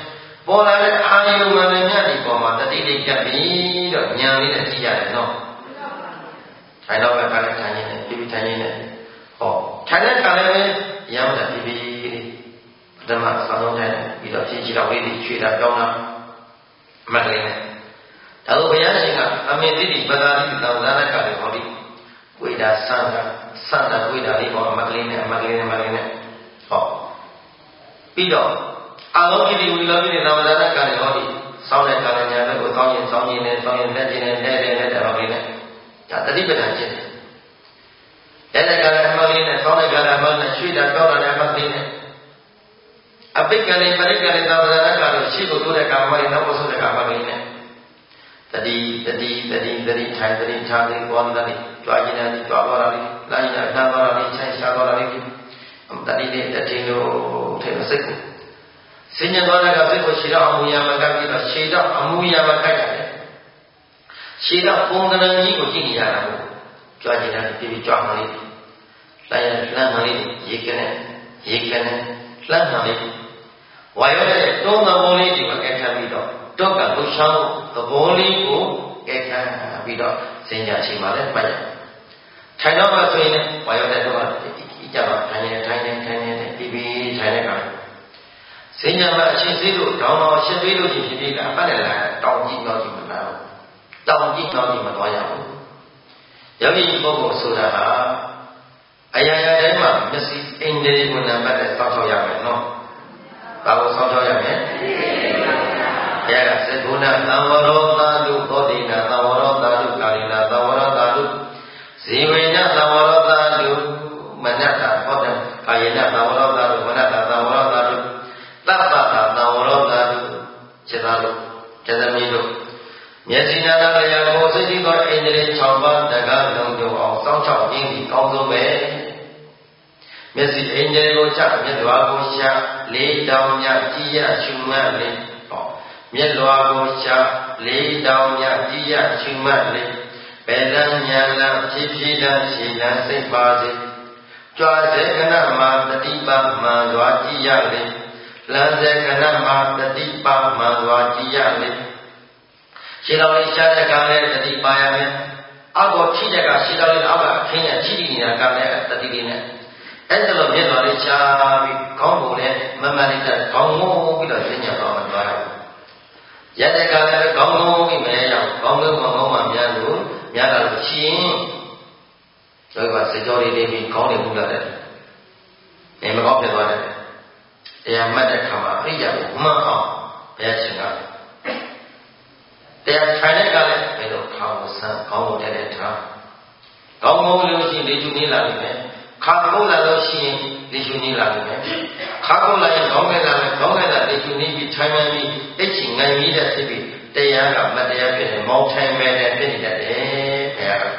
ပေါ်လာတဲ့အာယုံမှန်မြတ်ဒီပေါ်မှာတတိလေးကပ်ပြီးတော့ဉာဏ်လေးနဲ့ကြည့်ရတယ်နော်ထိုင်တော့ပဲခါလေးထိုင်ရင်းနဲ့ပြီးပြီးထိုင်ရင်းနဲ့ဟောထိုင်တဲ့ခါလေးရမ်းတာပြီးပြီးပထမဆောင်းဆုံးထိုင်ပြီးတော့ဖြည့်ချီတော့လေးတွေချွေတာကြောင်းတာအမှတ်လေးနဲ့ဒါလို့ဘုရားရှင်ကအမေတိတိပဒါတိတောင်းလာတဲ့ခါလေးဟောဒီဝိဒါဆန္ဒဆန္ဒဝိဒါလေးဟောအမှတ်လေးနဲ့အမှတ်လေးနဲ့အမှတ်လေးနဲ့ဟောပြီးတော့အာလောကိတိဝိလောကိတိသမ္မာဒနာကလည်းဟောဒီစောင်းတဲ့ကာလညာဘက်ကိုစောင်းရင်စောင်းရင်နဲ့စောင်းရင်လက်ချင်းနဲ့လဲတယ်နဲ့တော်လေးနဲ့ဒါတတိပဋ္ဌာန်ဖြစ်တယ်လက်တဲ့ကာလအမှတ်လေးနဲ့စောင်းတဲ့ကာလအမှတ်နဲ့ရွှေ့တာကြောက်တာနဲ့အမှတ်လေးနဲ့အပိက္ခဏိပရိက္ခဏိသမ္မာဒနာကလည်းရှိကိုတိုးတဲ့ကာမလေးနောက်ဆုံးတဲ့ကာမလေးနဲ့တတိတတိတတိတတိထိုင်တတိထားတိဘောဓတိကြွားခြင်းနဲ့ကြွားသွားတာလေးလာရင်အထမ်းသွားတာလေးချိုင်ရှားသွားတာလေးတတိလေးတတိလို့ထဲမစိတ်ကိုစဉ္ညာသွားတဲ့ကစိတ်ကိုရှည်တော့အမှုရမကပြီးတော့ရှည်တော့အမှုရမကရတယ်ရှည်တော့ပုံသဏ္ဍာန်ကြီးကိုကြည့်နေရတာကိုကြွားခြင်းနဲ့ပြီးပြီးကြွားမှလေးလာရင်လှမ်းမှလေးရေကနေရေကနေလှမ်းမှလေးဝါရောတဲ့သုံးသဘောလေးဒီမှာကဲခံပြီးတော့တောကလှရှောင်းသဘောလေးကိုကဲခံပြီးတော့စဉ္ညာရှိမှလည်းမှတ်ရထိုင်တော့မှဆိုရင်ဝါရောတဲ့တော့ဒီကြပါထိုင်နေထိုင်နေထိုင်နေပြီးပြီးထိုင်နေပါစဉ္ညာမှာအချင်းသေးလို့တောင်းတော်ရှင်းပေးလို့ရှိရင်ဒီကအပတ်နဲ့လာတောင်းကြည့်တော့ကြည့်မလားတောင်းကြည့်တော့ကြည့်မသွားရဘူးယောဂီပုဂ္ဂိုလ်ဆိုတာဟာအရာရာတိုင်းမှာမျက်စိအင်္ဂလိပ်ကိုနံပါတ်နဲ့စောင့်ရှောက်ရမယ်နော်ဘာလို့စောင့်ရှောက်ရမလဲအဲဒါသက္ကုဏသံဝရောသာတုသောတိနာသံဝရောသာတုကာရိနာသံဝရောသာတုဇီဝေနသံဝရောသာတုမနတ္တဟောတယ်ကာယေနသံဝရောသာတုမနတ္တသံဝရောသာတုသဗ္ဗတာသံဝရောသာတုစေတလို့စေတမီတို့မျက်စိနာနာလျာကိုစိတ်ကြည့်သောအိန္ဒြေ၆ပါးတကားလုံးကြုံအောင်စောင့်ရှောက်ခြင်းဒီကောင်းဆုံးပဲမျက်စိအိန္ဒြေကိုချမျက်လွှာကိုရှာလေးတောင်မြကြည်ရရှုမှတ်လေးဟောမျက်လွှာကိုရှာလေးတောင်မြကြည်ရရှုမှတ်လေးဘယ်လမ်းညာလမ်းဖြည်းဖြည်းလမ်းရှည်လမ်းစိတ်ပါစေကြွားစေကနမှာတတိပမှန်စွာကြည်ရလေးလမ်းစေကနမှာတတိပမှန်စွာကြည်ရလေးရှင်းတော်လေးရှားတဲ့ကံနဲ့တတိပါရမယ်အောက်ကိုထိတဲ့ကရှင်းတော်လေးအောက်ကခင်းနဲ့ထိတိနေတာကလည်းတတိလေးနဲ့အဲ့ဒါလိုမြတ်တော်လေးရှားပြီးခေါင်းကိုလည်းမမလေးတဲ့ခေါင်းငုံပြီးတော့ရှင်းညတ်တော်မှာသွားတယ်ရတဲ့ကလည်းခေါင်းငုံပြီးမလဲရောက်ခေါင်းငုံခေါင်းငုံမှများလို့များတာလို့ရှင်းဆိုတော့စေကြောလေးလေးပြီးခေါင်းတွေပူလာတယ်နေမကောင်းဖြစ်သွားတယ်တရားမှတ်တဲ့ခါမှာအရိယာကိုမှတ်အောင်ဘယ်ချင်းကတရားထိုင်တဲ့ကလည်းဘယ်လိုခေါင်းကိုဆန်းခေါင်းကိုတက်တဲ့ထားခေါင်းငုံလို့ရှိရင်လေကျူနေလာလိမ့်မယ်ခါကုန်းလာလို့ရှိရင်လေကျူနေလာလိမ့်မယ်ခါကုန်းလာရင်ခေါင်းကလာမယ်ခေါင်းကလာလေကျူနေပြီးထိုင်မှန်ပြီးအိတ်ချင်ငိုင်ပြီးတဲ့ဖြစ်ပြီးတရားကမတရားဖြစ်နေမောင်းထိုင်မဲ့တဲ့ဖြစ်နေတတ်တယ်ဘုရားက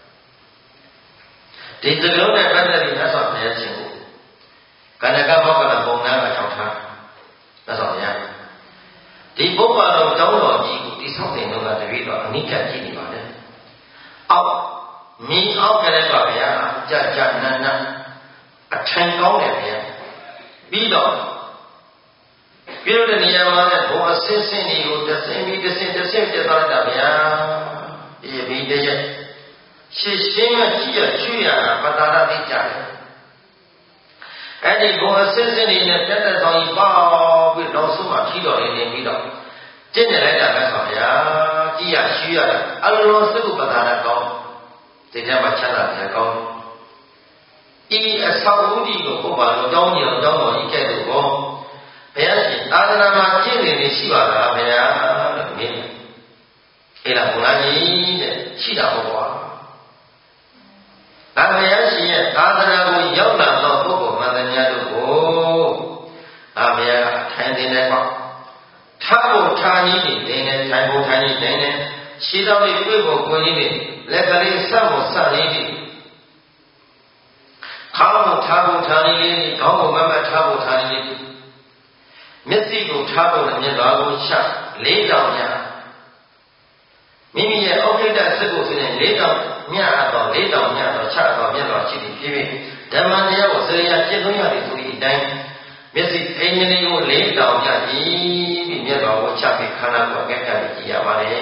ဒီသလုံးနဲ့ပတ်သက်ပြီးမြတ်စွာဘုရားရှင်ကိုကန္နကဘောကလပုံနာကထောက်ထားမြတ်စွာဘုရားဒီဘုဗ္ဗတော်ကျောင်းတော်ကြီးကိုတိဆောက်တဲ့တော့တပည့်တော်အနိကကြည့်နေပါလေအောက်မြင်းအောက်ကလေးပါဗျာကြာကြာနန်းနန်းအထင်ကောင်းတယ်ဗျာပြီးတော့ပြုတဲ့နေရာမှာလည်းဘုံအစင်းစင်းတွေကိုတဆင်းပြီးတဆင်းတဆင်းပြသွားတာဗျာဒီပြီးတည်းရှင်းရှင်းမကြည့်ရချွေရတာပတာရသိကြတယ်အဲ့ဒီဘုံအစင်းစင်းတွေနဲ့တက်တက်ဆောင်ကြီးပေါပြီးတော့ဆုံးမှထီတော်လေးနေပြီးတော့ကျင့်နေလိုက်တာပဲဆိုဗျာကြည့်ရရှင်းရတာအလုံးစုပတာရကောင်းဒီထဲမှာချမ်းသာတယ်ကောင်းဤအဆောက်အဦဒီကိုဘုရားတော်တောင်းကြအောင်တောင်းတော်ဤကဲ့သို့ကောဘုရားရှင်သာသနာမှာကျင့်နေနေရှိပါလားဘုရားလို့မြင်တယ်အဲ့ဒါဘုရားကြီးတဲ့ရှိတာဟုတ်ပါဒါဘုရားရှင်ရဲ့သာသနာကိုရောက်လာသောပုဂ္ဂိုလ်မှန်သမျှတို့ကိုအာဘုရားထိုင်တင်တယ်ပေါ့ထားဖို့ထားကြီးနေတယ်ထိုင်ဖို့ထိုင်ကြီးနေတယ်ရှိတော်လေးတွေ့ဖို့ကိုကြီးနေလက်ကလေးဆက်ဖို့ဆက်လေးနေခေါင်းကိုထားဖို့ထားလေးလေးခေါင်းကိုမမတ်ထားဖို့ထားလေးလေးမျက်စိကိုထားဖို့လည်းမျက်တော်ကိုချလေးတောင်ညမိမိရဲ့အောက်ထိပ်တဲ့စက်ကိုဆိုရင်လေးတောင်ညတော့လေးတောင်ညတော့ချတော့မျက်တော်ရှိပြီးပြည့်ပြည့်ဓမ္မတရားကိုစရိယာကျင့်သုံးရတယ်ဆိုတဲ့အတိုင်းမျက်စိအိမ်မင်းကိုလေးတောင်ညပြီးပြီးမျက်တော်ကိုချက်ပြီးခန္ဓာကိုအကဲခတ်ကြည့်ရပါတယ်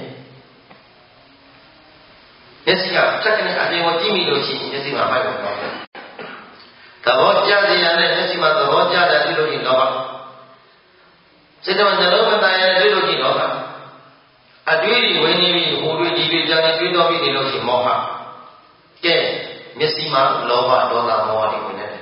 မျက်စိကချက်ကနေအပြင်ကိုကြည့်မိလို့ရှိရင်မျက်စိမှာမိုက်ကိုတော့သဘောကျစေရတဲ့မျက်စိမှာသဘောကျတယ်ပြီးလို့ရှိရင်လောဘစိတ်တော်နှလုံးမသားရတွေ့လို့ရှိရင်လောဘအတွေ့အကြုံဝင်နေပြီးဟိုတွေ့ဒီတွေ့ကြတယ်တွေ့တော့ပြီးနေလို့ရှိရင်မောဟကဲမျက်စိမှာလောဘဒေါသမောဟတွေဝင်နေတယ်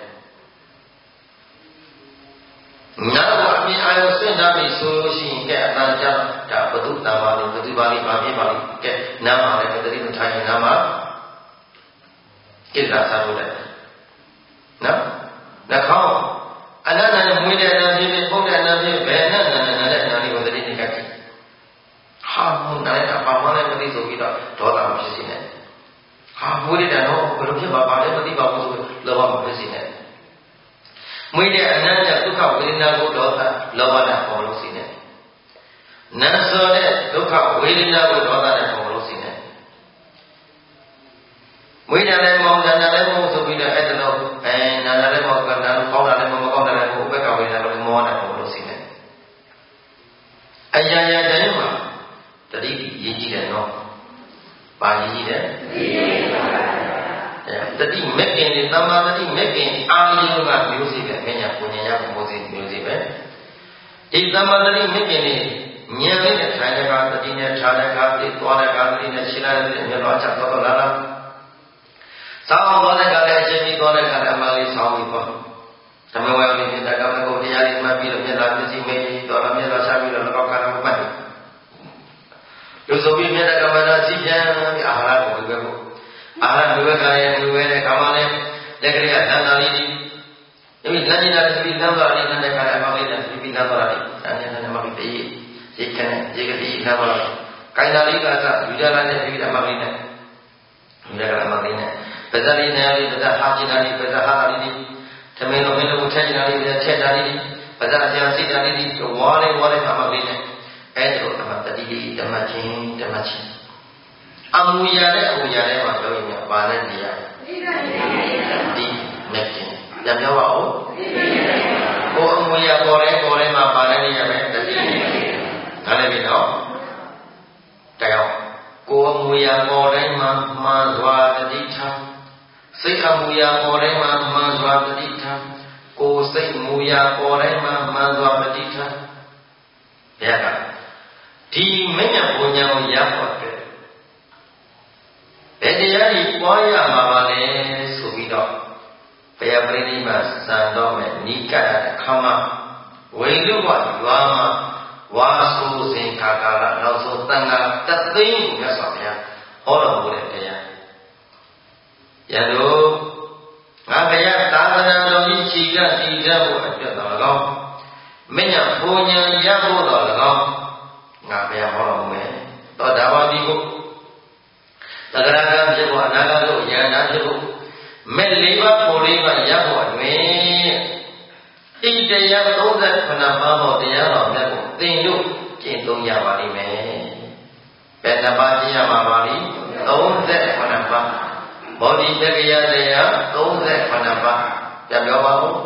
နာကိုအမြင်အာရုံစွန့်ထားပြီးဆိုလို့ရှိရင်ကဲအတန်ကြဒါဘုသူတံပါလိဘုသူပါလိဘာဖြစ်ပါလိကဲနားမှာလည်းတတိမထိုင်ရင်နားမှာကိစ္စစားလို့တယ်နော်နှာခေါင်းအနန္တနဲ့မွေးတဲ့အနာဖြစ်ဖြစ်ပုတ်တဲ့အနာဖြစ်ဘယ်နဲ့နဲ့နဲ့တဲ့အနာလေးကိုတတိနဲ့ကတ်ကြည့်ဟာမုန်းနိုင်တာပါမလည်းမသိဆိုပြီးတော့ဒေါသမဖြစ်စေနဲ့ဟာမွေးတဲ့တော့ဘယ်လိုဖြစ်ပါပါလဲမသိပါဘူးဆိုလောဘမဖြစ်စေနဲ့မွေးတဲ့အနန္တဒုက္ခဝေဒနာကိုဒေါသလောဘနဲ့ပေါ်လို့စီနဲ့နတ်ဆိုတဲ့ဒုက္ခဝေဒနာကိုဒေါသနဲ့ပေါ်လို့စီနဲ့မွေးတယ်လည်းမဟုတ်တယ်လည်းမဟုတ်ဆိုပြီးတော့အဲ့ဒါတော့အဲနာတယ်လည်းမဟုတ်ဘူးနာလို့ကောင်းတာလည်းမကောင်းတယ်လည်းမဟုတ်ဘက်ကဝေဒနာလည်းမောတယ်ပေါ်လို့စီနဲ့အရာရာတိုင်းမှာတတိရေးကြည့်တယ်နော်ပါရေးကြည့်တယ်တတိမက်ကင်နဲ့တမ္မာတတိမက်ကင်အာယုံကမျိုးစီပဲမညာပူညာရမျိုးစီမျိုးစီပဲဒီတမ္မာတတိမက်ကင်နဲ့ဉာဏ်လေးနဲ့ထိုင်တဲ့ကတတိနဲ့ခြားတဲ့ကတတိသွားတဲ့ကတတိနဲ့ရှင်းလိုက်တဲ့မြတ်တော်ချက်တော်တော်လာလာဆောင်းသွားတဲ့ကလည်းအချိန်ပြီးသွားတဲ့ကလည်းအမှန်လေးဆောင်းပြီးသွားဓမ္မဝေယလေးပြတဲ့ကမ္မကိုတရားလေးမှတ်ပြီးတော့မြတ်လာပြည့်စုံမေးတော်တော်မြတ်လာရှာပြီးတော့လောကကံကိုပတ်တယ်လူဆိုပြီးမြတ်ကမ္မနာစီပြန်ပြီးအာဟာရကိုဝေပဲဖို့အာဟာရဝေကလည်းဝေပဲတဲ့ကာမလည်းလက်ကလေးကသံသာလေးဒီဒီလမ်းကြီးတာပြီးလမ်းသွားလေးနဲ့ခါရမောင်လေးနဲ့ပြီးလမ်းသွားလေးဆန်းနေတယ်မောင်လေးတည်းရေခနဲ့ရေကတိလမ်းသွားလေးကိုင်သာလေးကစယူကြလာတဲ့ပြီးတဲ့မောင်လေးနဲ့ယူကြလာမောင်လေးနဲ့ပဇာလေးနဲ့လေးပဇာဟာကျင်တာလေးပဇာဟာလေးဒီသမင်းလုံးမင်းလုံးထက်ကျင်တာလေးထက်တာလေးပဇာဆရာစိတ်တာလေးဒီဝါလေးဝါလေးမောင်လေးနဲ့အဲ့ဒါတော့တတိတိဓမ္မချင်းဓမ္မချင်းအမူအရာနဲ့အမူအရာနဲ့မှာပြောရင်ပါတဲ့နေရာဒီမက်ကင်ပြန်ပြောပါဦးကိုအမူအရာပေါ်တယ်ပေါ်တယ်မှာပါတဲ့နေရာပဲတတိနားလည်ပြီနော်တရားကိုအမူအရာပေါ်တိုင်းမှာမှန်စွာတတိထားစိတ်အမူအရာပေါ်တိုင်းမှာမှန်စွာတတိထားကိုစိတ်မူအရာပေါ်တိုင်းမှာမှန်စွာတတိထားဘယ်ကဒီမဉ္ဇဉ်ဘုံညာကိုရဖို့အတွက်ဘယ်တရားကြီးပွားရမှာပါလဲဆိုပြီးတော့ဘုရားပရိနိဗ္ဗာန်စံတော်မဲ့နိကတ်အခါမှာဝေလူဘရွာမှာဝါဆိုစဉ်ခါကာလနောက်ဆုံးတန်ခါတသိန်းကိုမြတ်စွာဘုရားဟောတော်မူတဲ့တရားယတို့ငါဘုရားသာသနာတော်ကြီးခြေကတည်ကြဖို့အတွက်တော်၎င်းမဉ္ဇဉ်ဘုံညာရဖို့တော်၎င်းငါဘယ်ဟောတော်မူမယ်သောတာပတိကိုသဂရကံဖြစ်ဖို့အနာဂတ်ကိုယန္တာဖြစ်ဖို့မဲ့လေးပါးပေါ်လေးပါးရဖို့အတွင်ဣတရားသုံးဆယ်ခုနှစ်ပါးသောတရားတော်မြတ်ကိုသင်တို့ကျင့်သုံးရပါလိမ့်မယ်ဘယ်နှပါးကျင့်ရမှာပါလိသုံးဆယ်ခုနှစ်ပါးဘောဓိတက္ကရာတရားသုံးဆယ်ခုနှစ်ပါးပြန်ပြောပါဦး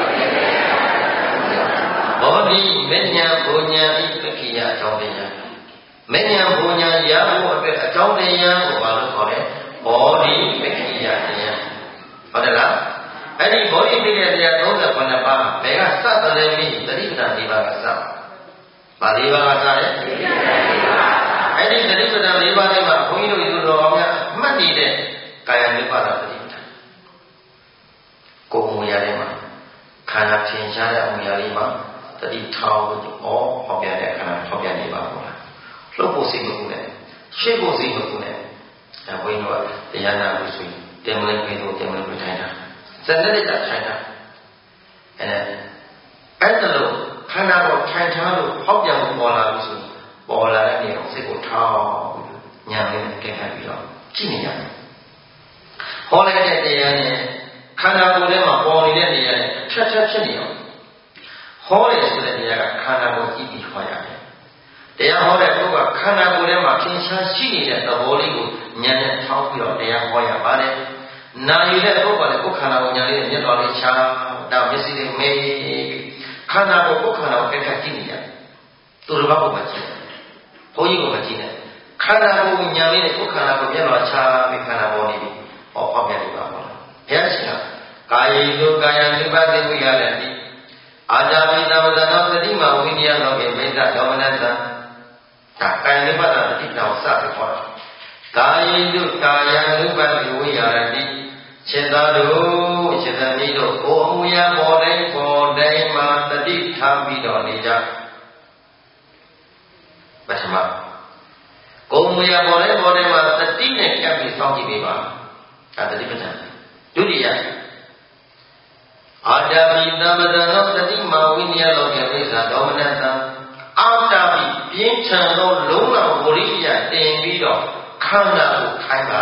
ဘောဓိမဉ္ဇဉ်ဘုံညာဤပက္ခိယအကြောင်းတရားမဉ္ဇဉ်ဘုံညာရဖို့အတွက်အကြောင်းတရားကိုဘာလို့ခေါ်လဲဘောဓိပက္ခိယတရားဟုတ်တယ်လားအဲ့ဒီဘောဓိပက္ခိယတရားသုံးဆယ်ခုနှစ်ပါးဘယ်ကစသလဲမိသတိပဋ္ဌာန်၄ပါးကစပါဠိပါးကစတယ်အဲ့ဒီသတိပဋ္ဌာန်၄ပါးထဲမှာဘုန်းကြီးတို့ယူတော်အောင်များမှတ်နေတဲ့ကာယ နိဗ္ဗာန်သတိပဋ္ဌာန်ကိုယ်မူရတဲ့မှာခန္ဓာထင်ရှားတဲ့အမူအရာလေးမှာတတိထောင်းလို့ဩဟောပြတဲ့ခန္ဓာဟောပြနေပါဘူးလားလှုပ်ဖို့စိတ်မကူနဲ့ရှေ့ဖို့စိတ်မကူနဲ့အဲဘုန်းကြီးတို့ကတရားနာလို့ဆိုရင်တင်မလေးပြေလို့တင်မလေးပြေထိုင်တာစက်နဲ့တက်ထိုင်တာအဲအဲ့ဒါလို့ခန္ဓာကိုထိုင်ထားလို့ဟောပြမှုပေါ်လာလို့ဆိုပေါ်လာတဲ့နေရာစိတ်ကိုထောင်းညာလေးနဲ့ကဲခတ်ပြီးတော့ကြည့်နေရတယ်ဟောလိုက်တဲ့တရားနဲ့ခန္ဓာကိုယ်ထဲမှာပေါ်နေတဲ့နေရာနဲ့ဖြတ်ဖြတ်ဖြစ်နေအောင်ဟောတယ်ဆိုတဲ့တရားကခန္ဓာကိုယ်ကြည့်ပြီးဟောရတယ်တရားဟောတဲ့ပုဂ္ဂိုလ်ကခန္ဓာကိုယ်ထဲမှာထင်ရှားရှိနေတဲ့သဘောလေးကိုဉာဏ်နဲ့ထောက်ပြီးတော့တရားဟောရပါတယ်နာယူတဲ့ပုဂ္ဂိုလ်ကလည်းကိုယ်ခန္ဓာကိုယ်ဉာဏ်လေးနဲ့မျက်တော်လေးချာတော့မျက်စိလေးမေးခန္ဓာကိုယ်ကိုယ်ခန္ဓာကိုယ်ကကြည့်နေရတယ်သူတစ်ပါးကိုမကြည့်ဘုန်းကြီးကိုမကြည့်နဲ့ခန္ဓာကိုယ်ညာလေးနဲ့ကိုယ်ခန္ဓာကိုယ်မျက်နှာချပြီးခန္ဓာပေါ်နေပြီဟောဖောက်ပြန်နေပါဘောလားဘုရားရှင်ကကာယေတုကာယ ानु ပါတိဝိရလတိအာဇာပိသမဇနောသတိမဝိနည်းလောကေမိစ္ဆဒေါမနတံဒါကာယ ानु ပါဒတိတောင်စပြီးခေါ်တာကာယေတုကာယ ानु ပါတိဝိရတိရှင်သာတို့ရှင်သမီးတို့ကိုယ်အမူအရာပေါ်တိုင်းပေါ်တိုင်းမှာတတိထားပြီးတော့နေကြပထမကိုယ်မူရပေါ်တိုင်းပေါ်တိုင်းမှာတတိနဲ့ကပ်ပြီးစောင့်ကြည့်ပေးပါဒါတတိပဋ္ဌာန်ဒုတိယအာတပိသမဇနောတတိမဝိနည်းလောကေမိစ္ဆာဒေါမနတံအာတပိပြင်းထန်သောလုံးတော်ဝရိယတင်ပြီးတော့ခန္ဓာကိုခိုင်းပါ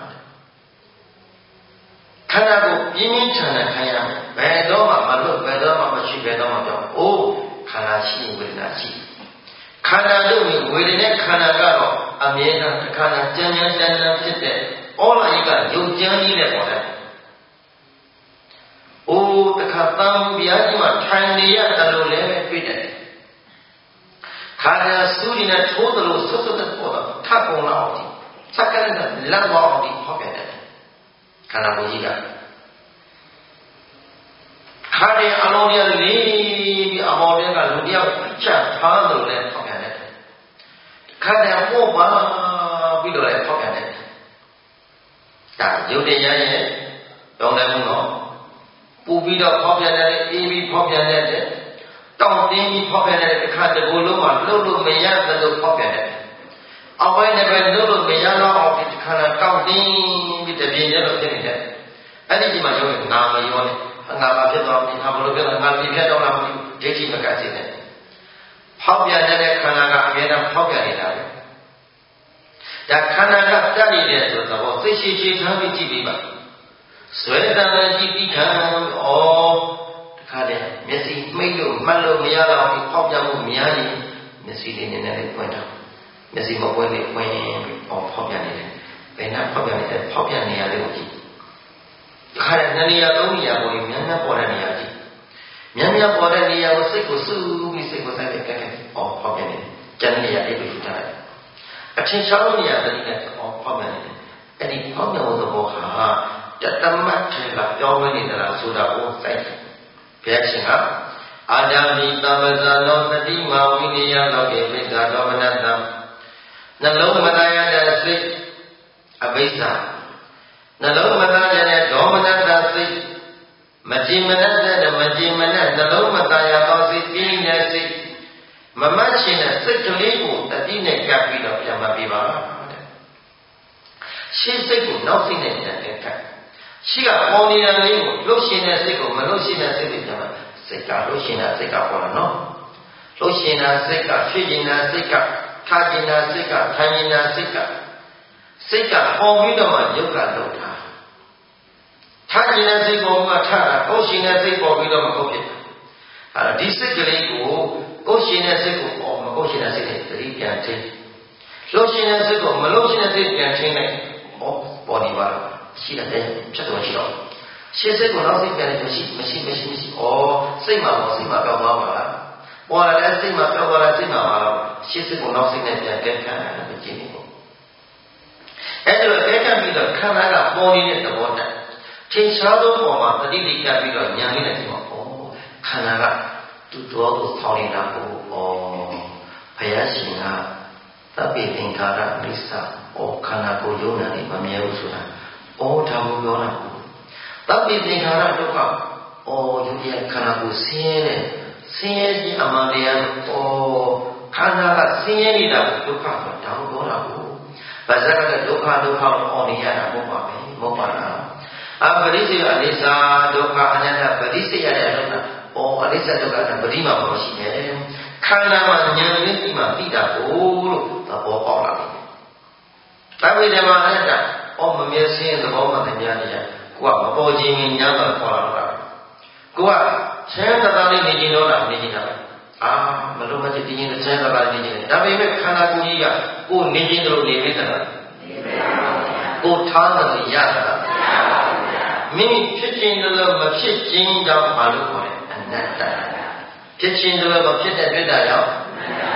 ခန္ဓာကိုပြင်းပြင်းထန်ထန်ခိုင်းရမယ်ဘယ်တော့မှမလွတ်ဘယ်တော့မှမရှိဘယ်တော့မှပြောအိုးခန္ဓာရှိဝေဒနာရှိခန္ဓာတို့ဝေဒနာခန္ဓာကတော့အမြဲတမ်းခန္ဓာကြမ်းကြမ်းတမ်းတမ်းဖြစ်တဲ့ဩလာယိကယုတ်ကြမ်းကြီးနဲ့ပေါ်တယ်။အိုးတခါတန်ဘုရားကြီးမှာထိုင်နေရတယ်လို့လည်းပြည့်တယ်။ခန္ဓာစူးရီနဲ့ထိုးတယ်လို့ဆွတ်ဆွတ်ပေါ်တော့ထပ်ပုံလာအောင်စက္ကန့်နဲ့လက်ဝါအောင်ဒီဖောက်ပြန်တယ်။ခန္ဓာကိုယ်ကြီးကခါတဲ့အလုံးရလေးပြီးအမော်တွေကလူတယောက်ချက်ထားတယ်လို့လည်းဖောက်ပြန်တယ်။ခါတဲ့ပို့ပါပြီးတော့လည်းဖောက်ပြန်တယ်ဒါရုပ်တရားရဲ့တောင်းတမှုတော့ပူပြီးတော့ဖောက်ပြန်တဲ့အေးပြီးဖောက်ပြန်တဲ့တောင်းတင်းပြီးဖောက်ပြန်တဲ့အခါတကူလုံးမှာလှုပ်လို့မရသလိုဖောက်ပြန်တဲ့အဝိုင်းနဲ့ပဲလှုပ်လို့မရတော့အောင်ဒီခါလာတောင်းတင်းပြီးတပြင်းကျတော့ဖြစ်နေတယ်အဲ့ဒီကြီးမှာရုပ်ငါမရောနဲ့ငါမဖြစ်တော့ဒီငါဘလို့ပြောငါပြပြတော့လားမသိဘူးဒိဋ္ဌိမကတ်စေနဲ့ဖောက်ပြန်တဲ့ခန္ဓာကအမြဲတမ်းဖောက်ပြန်နေတာပဲဒါခန္ဓာကတတ်နေတဲ့ဆိုတော့သိရှိရှိထားပြီးကြည့်ပြီးပါဆွဲတမ်းကြည့်ပြီးခံဩတခါတည်းမျက်စိမိတ်လို့မှတ်လို့မရတော့ဘူးဖောက်ပြန်မှုများရင်မျက်စိလေးနည်းနည်းလေးပွင့်တော့မျက်စိမပွင့်လေးပွင့်ပြီးဩဖောက်ပြန်နေတယ်ဘယ်နှဖောက်ပြန်နေတယ်ဖောက်ပြန်နေရလေးကိုကြည့်တခါတည်းနှစ်နေရာသုံးနေရာပေါ်ရင်များများပေါ်တဲ့နေရာကြည့်များများပေါ်တဲ့နေရာကိုစိတ်ကိုစူးပြီးစိတ်ကိုစိုက်ပြီးကဲကဲဩဖောက်ပြန်နေတယ်ကျန်နေရာလေးကိုယူထားလိုက်အထင်ရှားလို့နေရာတည်းနဲ့အော်ဖောက်ပြန်နေတယ်အဲ့ဒီဖောက်ပြန်တဲ့ဘောဟာတတမတ်ထဲကပြောင်းလဲနေတယ်လားဆိုတာကိုစိုက်တယ်ဘုရားရှင်ကအာဒာမိသမဇာလောတတိမာဝိနည်းလောကေပိစ္ဆာဒေါမနတံနှလုံးမသားရတဲ့စိတ်အပိစ္ဆာနှလုံးမသားရတဲ့ဒေါမနတစိတ်မကြည်မနတဲ့မကြည်မနနှလုံးမသားရသောစိတ်ပြင်းတဲ့စိတ်မမတ်ရှင်တဲ့စိတ်ကလေးကိုတတိနဲ့ကပ်ပြီးတော့ပြန်မပေးပါတဲ့ရှင်းစိတ်ကိုနောက်စိတ်နဲ့ပြန်ကပ်ရှိကပေါ်နေရလေးကိုလှုပ်ရှင်တဲ့စိတ်ကိုမလှုပ်ရှင်တဲ့စိတ်ကိုပြန်မစိတ်ကလှုပ်ရှင်တဲ့စိတ်ကပေါ်လာနော်လှုပ်ရှင်တဲ့စိတ်ကဖြည့်ရှင်တဲ့စိတ်ကထားရှင်တဲ့စိတ်ကထိုင်ရှင်တဲ့စိတ်ကစိတ်ကပေါ်ပြီးတော့မှယုတ်ကလှုပ်တာထားရှင်တဲ့စိတ်ပေါ်မှာထားတာလှုပ်ရှင်တဲ့စိတ်ပေါ်ပြီးတော့မှဟုတ်ဖြစ်တာအဲ့ဒီစိတ်ကလေးကိုကိုယ်ရှင်တဲ့စိတ်ကိုပေါ်မကိုယ်ရှင်တဲ့စိတ်နဲ့သတိပြန်ထိလှုပ်ရှင်တဲ့စိတ်ကိုမလှုပ်ရှင်တဲ့စိတ်ပြန်ထိလိုက်ပေါ်ပေါ်နေပါတော့ရှိတယ်ဖြစ်တော့ရှိတော့ရှင်းစိတ်ကိုနောက်စိတ်ပြန်လို့ရှိမရှိမရှိမရှိဩစိတ်မှာပေါ်စိတ်မှာပြောက်သွားပါလားပေါ်လာတဲ့စိတ်မှာပြောက်သွားတဲ့စိတ်မှာပါတော့ရှင်းစိတ်ကိုနောက်စိတ်နဲ့ပြန်ကဲခံရတယ်မကြည့်နေဘူးအဲ့ဒါကဲခံပြီးတော့ခန္ဓာကပေါ်နေတဲ့သဘောတည်းထင်ရှားသောပေါ်မှာတတိတိကပ်ပြီးတော့ညာလေးနဲ့ဒီမှာဩခန္ဓာကသူတော်ကိုဆောင်းနေတာကိုဩဘုရားရှင်ကသဗ္ဗေသင်္ခါရအိစ္ဆာဩခန္ဓာကိုယ်ယုံနာနေမမြဲဘူးဆိုတာဩဒါကိုပြောတာကိုသဗ္ဗေသင်္ခါရဒုက္ခဩယုတ်ရဲ့ခန္ဓာကိုယ်ဆင်းရဲဆင်းရဲခြင်းအမှန်တရားဩခန္ဓာကဆင်းရဲနေတာကိုဒုက္ခဆိုတာဒါကိုပြောတာကိုဘာသာကဒုက္ခဒုက္ခလို့အော်နေရတာမဟုတ်ပါဘူးမဟုတ်ပါလားအပရိစ္ဆေအနိစ္စဒုက္ခအနတ္တပရိစ္ဆေရတဲ့ဒုက္ခဩအနိစ္စဒုက္ခကပရိမှာပေါ်ရှိတယ်ခန္ဓာမှာဉာဏ်ရင်းဒီမှာသိတာကိုလို့သဘောပေါက်လာတယ်။ဒါဝိဓမ္မအနတ္တဩမမြဲစင်းသဘောမှတရားနေရကိုကမပေါ်ခြင်းညာတော့ပေါ်လာတာကိုကဆင်းသက်သာလေးနေခြင်းတော့တာနေခြင်းတာပဲအာမလို့မကြည့်ခြင်းဆင်းသက်သာနေခြင်းဒါပေမဲ့ခန္ဓာကိုယ်ကြီးကကိုနေခြင်းတို့နေမိသလားနေပါဘူးကိုထားတယ်ရတာမိမိဖြစ်ခြင်းလို့မဖြစ်ခြင်းကြောင့်ဘာလို့ခေါ်လဲအနတ္တဖြစ်ခြင်းလို့မဖြစ်တဲ့တွေ့တာရော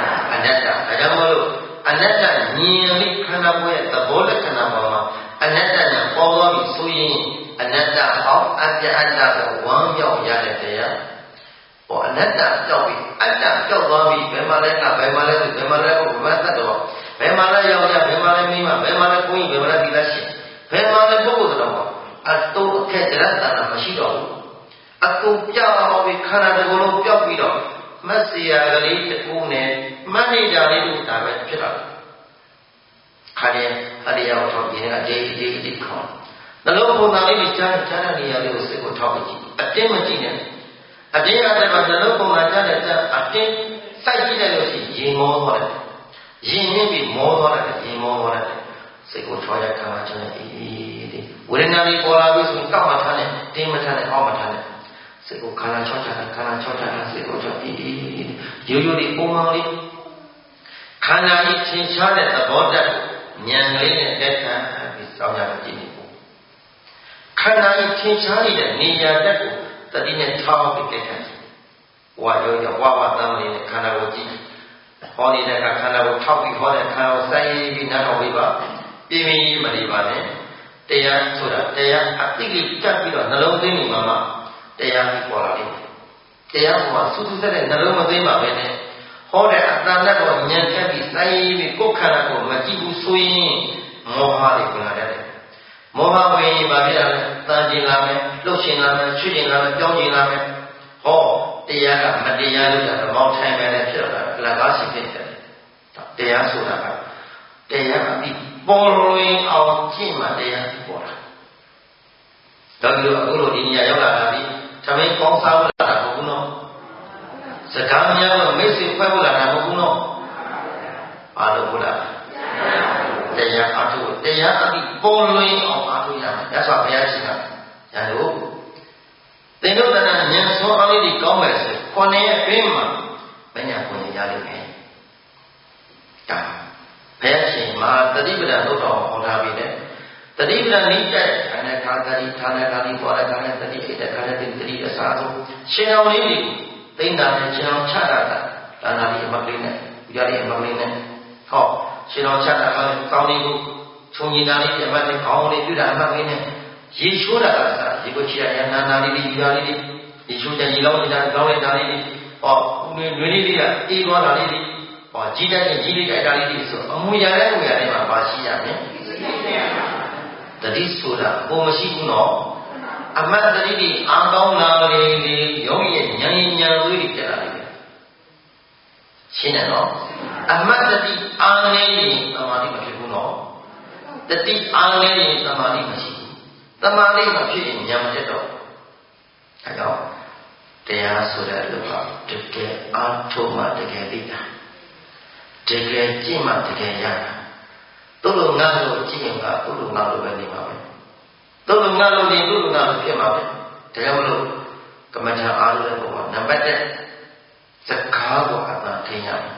တ္တဒါကြောင့်မို့လို့အနတ္တဉာဏ်လေးခန္ဓာကိုယ်ရဲ့သဘောလက္ခဏာပေါ်မှာအနတ္တနဲ့ပေါ်သွားပြီဆိုရင်အနတ္တအောင်အတ္တအတ္တကိုဝမ်းမြောက်ရတဲ့တရားဟောအနတ္တပြောက်ပြီအတ္တပြောက်သွားပြီဘယ်မှာလဲကဘယ်မှာလဲဘယ်မှာလဲဘုရားတတ်တော်ဘယ်မှာလဲရောက်ရဘယ်မှာလဲမိမဘယ်မှာလဲကိုကြီးဘယ်မှာလဲဒီလားရှင်ဘယ်မှာလဲပုဂ္ဂိုလ်တော်အတူအခက်တရတနာမရှိတော့ဘူးအတူပြောက်ပြီခန္ဓာတစ်ခုလုံးပြောက်ပြီးတော့မက်စီယာကလေးတကူနဲ့မန်နေဂျာလေးတို့ဒါပဲဖြစ်တာခါရင်အရိယာဝထောက်ရင်အတေးတေးတေးခေါ်နှလုံးပုံသားလေးကြားကြားတဲ့နေရာလေးကိုစိတ်ကိုထောက်ကြည့်အတင်းမကြည့်နဲ့အတင်းအတဲ့မှာနှလုံးပုံသားကြားတဲ့ကြားအတင်းစိုက်ကြည့်လိုက်လို့ရှိရင်မောသွားတယ်ရင်ရင်းပြီးမောသွားတယ်ရင်မောသွားတယ်စိတ်ကိုချွာရခံမှချင်တယ်အေးအေးဝေဒနာလေးပေါ်လာပြီဆိုရင်တောက်မှထားတယ်တင်းမထားနဲ့အောက်မှထားတယ်စိတ်ကိုခန္ဓာချောချတာခန္ဓာချောချတာစိတ်ကိုချောအေးအေးရိုးရိုးလေးပုံမှန်လေးခန္ဓာကြီးသင်္ချားတဲ့သဘောတတ်ဉာဏ်လေးနဲ့လက်ခံပြီးစောင့်ရကြည့်နေဖို့ခန္ဓာကြီးသင်္ချားနေတဲ့နေရာတက်ကိုတတိနဲ့ထောက်ပြီးလက်ခံဝါရောရောဝါဝါတမ်းလေးနဲ့ခန္ဓာကိုကြည့်ဟောနေတဲ့ကခန္ဓာကိုထောက်ပြီးဟောတဲ့ခန္ဓာကိုစိုက်ပြီးနားထောင်ပြီးပါပြင်းပြင်းမနေပါနဲ့တရားဆိုတာတရားအတိတ်ကတက်ပြီးတော့နှလုံးသွင်းနေမှာမှတရားပြီးပေါ်လာလိမ့်မယ်တရားကစူးစူးဆက်တဲ့နှလုံးမသွင်းပါပဲနဲ့ဟောတဲ့အတ္တနဲ့ကိုဉာဏ်တက်ပြီးစိုက်ပြီးကိုယ်ခန္ဓာကိုမကြည့်ဘူးဆိုရင်မောဟလေးဝင်လာတယ်မောဟဝင်ရင်ဘာဖြစ်လဲတန်ကျင်လာမယ်လှုပ်ရှင်လာမယ်ချွတ်ကျင်လာမယ်ပြောင်းကျင်လာမယ်ဟောတရားကမတရားလို့ဆိုတာမောင်းထိုင်မယ်နဲ့ဖြစ်လာတာလကားရှိဖြစ်တယ်တရားဆိုတာကတရားအပြီးပေါ်လွင်အောင်ကြည့်မှတရားပေါ်လာဒါပြီးတော့အခုလိုဒီနေရာရောက်လာတာဒီသမင်းကောင်းစားလာတာမဟုတ်ဘူးနော်စကားများတော့မိတ်ဆွေဖွဲ့ဖို့လာတာမဟုတ်ဘူးနော်အားလို့ဟုတ်လားတရားအထုတရားအပြီးပေါ်လွင်အောင်အားထုတ်ရမယ်ရသော်ဘုရားရှင်ကရလို့သင်တို့ကဉာဏ်ဆုံးအားလေးကောင်းမယ်ဆိုခုနှစ်ရက်အတွင်းမှာမညာပွင့်ရလိမ့်မယ်ဒါဘုရားရှင်မှာတတိပဒသုတ်တော်ဟောထားပြီးတယ်တတိပဒနိကျတဲ့ခန္ဓာခါတတိဌာနကာတိပေါ်တဲ့ခန္ဓာတတိဣတခန္ဓာတတိတတိအစားဆုံးရှင်တော်လေးတွေသိမ့်တာနဲ့ရှင်တော်ချတာကဒါနာလေးအမကလေးနဲ့ဥကြလေးအမကလေးနဲ့ဟောရှင်တော်ချတာကကောင်းလေးကိုခြုံညီတာလေးအမကလေးခေါင်းလေးပြတာအမကလေးနဲ့ရေချိုးတာကစားရေကိုချရရနာနာလေးတွေယူရလေးတွေရေချိုးတဲ့ရေလောင်းနေတာကောင်းလိုက်တာလေးတွေဟောဦးတွေတွေလေးတွေကအေးသွားတာလေးတွေဟောကြီးတဲ့ကြီးလေးကြိုက်တာလေးတွေဆိုအမူအရာတဲ့ကိုရတဲ့မှာပါရှိရမယ်တတိဆိုတာကိုမရှိဘူးနော်အမတ်တတိဒီအာကောင်းလာလေလေယောဂီရဲ့ဉာဏ်ဉာဏ်သွေးတွေတက်လာတယ်ရှင်းတယ်နော်အမတ်တတိအာနေရင်သမာဓိမဖြစ်ဘူးနော်တတိအာနေရင်သမာဓိမရှိဘူးသမာဓိမဖြစ်ရင်ဉာဏ်မတက်တော့အဲကြောင့်တရားဆိုတဲ့လူကတကယ်အားထုတ်မှတကယ်သိတာတကယ်ကြည့်မှတကယ်ရတာတို့လိုငါလိုကြည့်ရင်ကတို့လိုငါလိုပဲနေမှာပဲတို့လိုငါလိုနေတို့လိုငါလိုဖြစ်မှာပဲဒါကြောင့်မလို့ကမ္မထာအားလုံးတဲ့ဘုရားနံပါတ်တစ်စကားကိုအသာထင်ရမယ်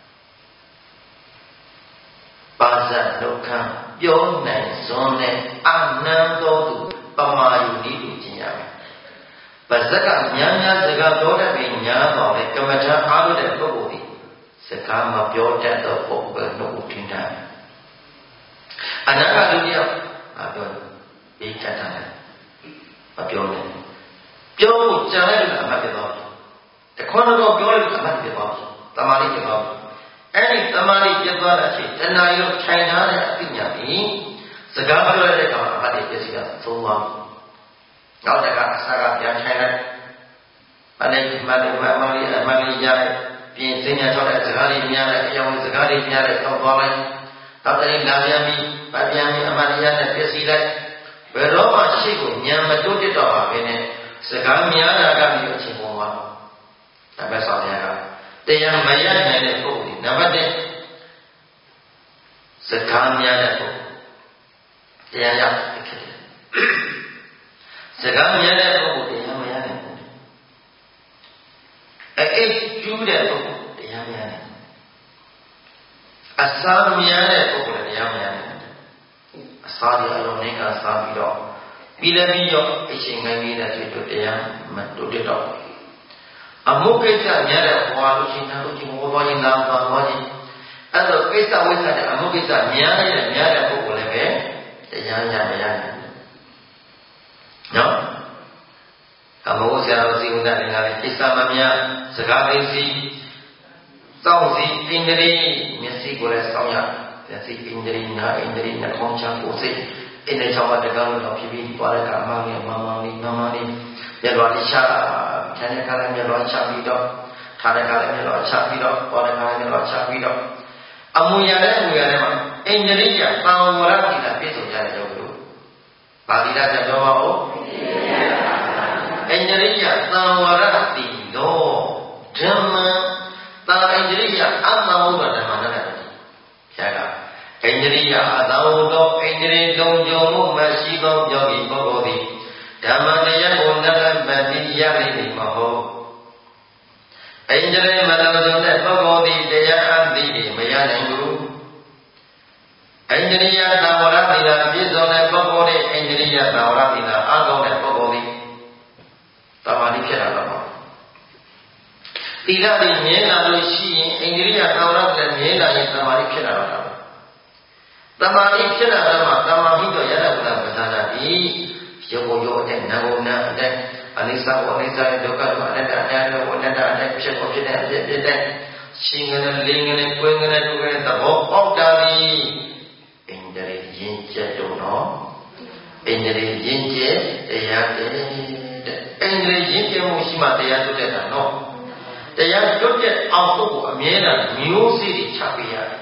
ပါဇတ်ဒုက္ခပြောနိုင်စွန်းနဲ့အနန္တောသူပမာယုဤလူကျင်ရမယ်ပါဇက်ကများများစကားပြောတတ်ပြီးညားတော်လေကမ္မထာအားလုံးတဲ့ပုဂ္ဂိုလ်ဒီစကားမပြောတတ်တော့ပုဂ္ဂိုလ်နှုတ်ထင်တယ်အနာဂတ်လူပြောမပြောဒီချတ်တာမပြောနဲ့ပြောဖို့ကြံလိုက်လို့အမှတ်ပြသွားပြီတခွန်းတော့ပြောလိုက်လို့အမှတ်ပြသွားပြီတမာလိပြသွားပြီအဲ့ဒီတမာလိပြသွားတဲ့အချိန်တဏှာရောထိုင်ထားတဲ့အပညာပြီးစကားပြောရတဲ့ကောင်အမှတ်ပြစီကသုံးသွားပြီနောက်တကအစာကပြန်ထိုင်လိုက်မလေးမလေးမမလေးအမှတ်လေးရလိုက်ပြင်စင်ညာထောက်တဲ့စကားလေးများလိုက်အယောင်စကားလေးများလိုက်တော့သွားလိုက်နောက်တည်းလာပြန်ပြီးဗပြန်ပြီးအမှန်တရားနဲ့ပြည့်စည်လိုက်ဘယ်တော့မှရှိကိုဉာဏ်မတိုးတက်တော့ပါပဲနဲ့စကားများတာကမျိုးအချိန်ပေါ်မှာဒါပဲဆောင်ရတာတရားမရနိုင်တဲ့ပုဂ္ဂိုလ်နံပါတ်တစ်စကားများတဲ့ပုဂ္ဂိုလ်တရားရဖြစ်တယ်စကားများတဲ့ပုဂ္ဂိုလ်တရားမရနိုင်ဘူးအဲ့ကျူးတဲ့ပုဂ္ဂိုလ်တရားမရနိုင်အစာများတဲ့ပုဂ္ဂိုလ်တရားမရနိုင်အစာတွေအလုံးနဲ့ကစားပြီးတော့ပြီးလည်းပြီးရောအချိန်ငယ်လေးတဲ့တွေ့တော့တရားမတို့တက်တော့အမှုကိစ္စများတဲ့ဘဝလို့ရှင်သာလို့ရှင်ဘောဘောရင်သာဘာဘောရင်အဲ့တော့ကိစ္စဝိသတဲ့အမှုကိစ္စများနေတဲ့များတဲ့ပုဂ္ဂိုလ်လည်းပဲတရားရမရနိုင်နော်အမောဆရာတော်စီဝဒလည်းငါလည်းကိစ္စမများစကားသိစီစောင့်စီအင်္ဂရိမျက်စိကိုလည်းစောင့်ရမျက်စိအင်္ဂရိနာအင်္ဂရိနှခေါင်းချကိုယ်စိတ်အင်းတဲ့ချောင်းမှာတကားလို့တော့ဖြစ်ပြီးသွားတဲ့ကမှန်းနဲ့မမောင်လေးမမောင်လေးမျက်လွှာလေးချဖြန်းတဲ့ခါလည်းမျက်လွှာချပြီးတော့ထားတဲ့ခါလည်းမျက်လွှာချပြီးတော့သွားတဲ့ခါလည်းမျက်လွှာချပြီးတော့အမူအရာနဲ့အမူအရာနဲ့မှာအင်္ဂရိကသံဝရတိတာပြည့်စုံကြတဲ့ယောဂီတို့ပါဠိတော်ပြောပါဦးအင်္ဂရိကသံဝရတိတော့ဓမ္မသာအင်္ဂရိကအသံဝရဓမ္မနဲ့ဆရာကအင်္ဂရိယအသံဝသောအင်္ဂရိသုံးကြုံမှုမရှိသောယောဂီပုဂ္ဂိုလ်သည်ဓမ္မတရားကိုနတ်မတိရလိမ့်မည်မဟုတ်အင်္ဂရိမလုံခြုံတဲ့ပုဂ္ဂိုလ်သည်တရားအသိမရနိုင်ဘူးအင်္ဂရိယသံဝရတိလာပြည့်စုံတဲ့ပုဂ္ဂိုလ်နဲ့အင်္ဂရိယသံဝရတိလာအားကောင်းတဲ့ပုဂ္ဂိုလ်သည်တမာတိဖြစ်လာတော့သီလတွေမြဲလာလို့ရှိရင်အင်္ဂရိယသံဝရတိမြဲလာရင်တမာတိဖြစ်လာတော့တာတမာတိဖြစ်လာတော့မှတမာတိတော့ရတ္တပ္ပပဇာနာတိယောဂယောတဲ့နာဂုဏအတဲ့အနိစ္စဝအနိစ္စရဲ့ဒုက္ခဝအနတ္တအနတ္တဝအနတ္တအနတ္တဖြစ်ပေါ်ဖြစ်တဲ့အဖြစ်ဖြစ်တဲ့ရှင်ငနဲ့လင်းငနဲ့ကွင်းငနဲ့တွေ့တဲ့သဘောပေါက်တာဒီအင်္ဂရိယဉ်ကျက်တော့နော်အင်္ဂရိယဉ်ကျက်တရားတဲ့အင်္ဂရိယဉ်ကျက်မှုရှိမှတရားတွေ့တဲ့တာနော်တရားတွေ့တဲ့အဖို့ကိုအမြဲတမ်းမျိုးစေ့တွေချပေးရတယ်